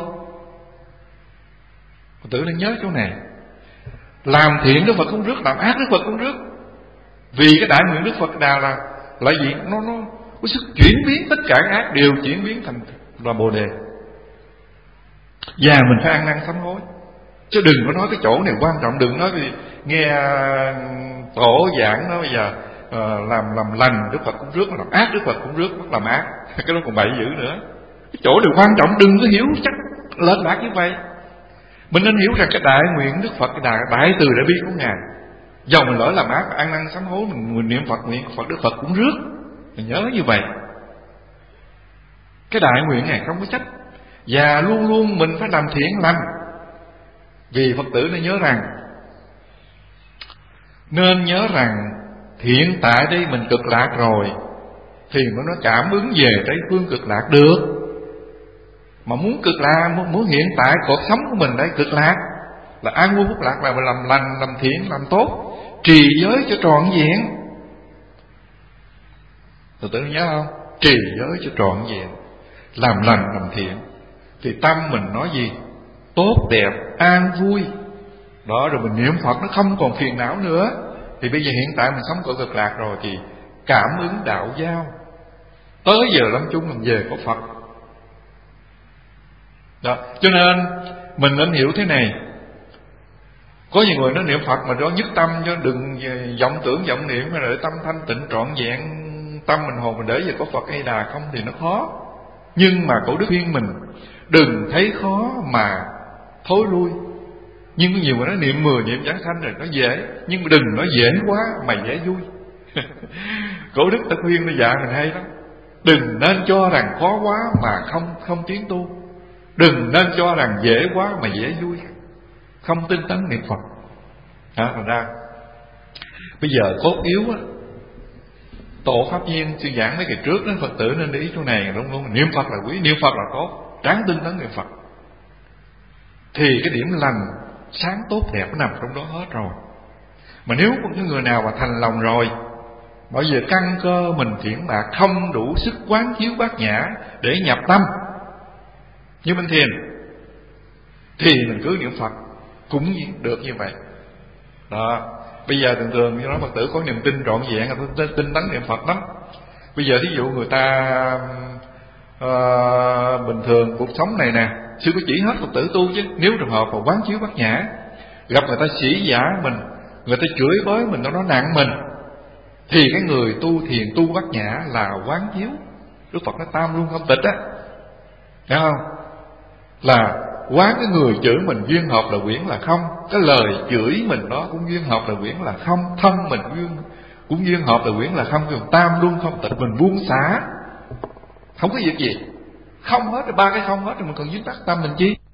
Phật tử nên nhớ chỗ này. Làm thiện Đức Phật không rước, làm ác Đức Phật không rước. Vì cái đại nguyện Đức Phật Đà là gì? Nó có sức chuyển biến tất cả ác đều chuyển biến thành là Bồ Đề. Và mình phải ăn năn sám hối. Chứ đừng có nói cái chỗ này quan trọng, đừng nói vì nghe tổ giảng nói bây giờ làm lành Đức Phật cũng rước, mà làm ác Đức Phật cũng rước, bắt làm ác. Cái đó còn bậy dữ nữa. Cái chỗ này quan trọng, đừng có hiểu chắc lệch lạc như vậy. Mình nên hiểu rằng cái đại nguyện Đức Phật, cái đại từ đại bi của Ngài, dầu mình lỡ làm ác, ăn năn sám hối, mình niệm Phật nguyện Phật, Đức Phật cũng rước. Mình nhớ như vậy. Cái đại nguyện này không có trách. Và luôn luôn mình phải làm thiện lành. Vì Phật tử nên nhớ rằng hiện tại đây mình cực lạc rồi thì nó cảm ứng về Tây phương cực lạc được. Mà muốn cực lạc, muốn hiện tại cuộc sống của mình đây cực lạc là an vui phúc lạc, là mình làm lành, làm thiện, làm tốt, trì giới cho trọn vẹn. Phật tử nhớ không? Trì giới cho trọn vẹn, làm lành, làm thiện, thì tâm mình nói gì? Tốt đẹp, an vui. Đó, rồi mình niệm Phật nó không còn phiền não nữa. Thì bây giờ hiện tại mình sống cõi cực lạc rồi thì cảm ứng đạo giao, tới giờ lâm chung mình về có Phật. Đó, cho nên mình nên hiểu thế này. Có nhiều người nó niệm Phật mà đó nhất tâm, cho đừng vọng tưởng vọng niệm, hay để tâm thanh tịnh trọn vẹn, tâm mình hồn mình để về có Phật hay Đà không thì nó khó. Nhưng mà Cổ Đức khuyên mình đừng thấy khó mà thối lui. Nhưng có nhiều người nói niệm 10 niệm giảng sanh rồi nó dễ, nhưng mà đừng nói dễ quá mà dễ vui. Cổ Đức ta khuyên nó dạy mình hay lắm. Đừng nên cho rằng khó quá mà không tiến tu. Đừng nên cho rằng dễ quá mà dễ vui, không tinh tấn niệm Phật. Thành ra bây giờ cốt yếu á, Tổ Pháp Nhiên sư giảng mấy ngày trước đó, Phật tử nên để ý chỗ này đúng không? Niệm Phật là quý, niệm Phật là tốt, ráng tinh tấn niệm Phật. Thì cái điểm lành sáng tốt đẹp nó nằm trong đó hết rồi. Mà nếu có những người nào mà thành lòng rồi, bởi vì căn cơ mình thiện bạc, không đủ sức quán chiếu bát nhã để nhập tâm như bên thiền, thì mình cứ niệm Phật cũng được như vậy. Đó. Bây giờ thường như nói Phật tử có niềm tin trọn vẹn, là tin tấn niệm Phật lắm. Bây giờ thí dụ người ta bình thường cuộc sống này nè, sư có chỉ hết Phật tử tu chứ. Nếu trường hợp mà quán chiếu bát nhã, gặp người ta sĩ giả mình, người ta chửi bới mình, nó nói nặng mình, thì cái người tu thiền tu bát nhã là quán chiếu. Đức Phật nói tam luân không tịch á, hiểu không? Là quán cái người chửi mình duyên hợp là quyển là không, cái lời chửi mình đó cũng duyên hợp là quyển là không, thân mình cũng duyên hợp là quyển là không. Còn tam luân không tịch mình buông xả, không có việc gì, không hết rồi, ba cái không hết rồi, mình còn dính mắc tâm mình chi?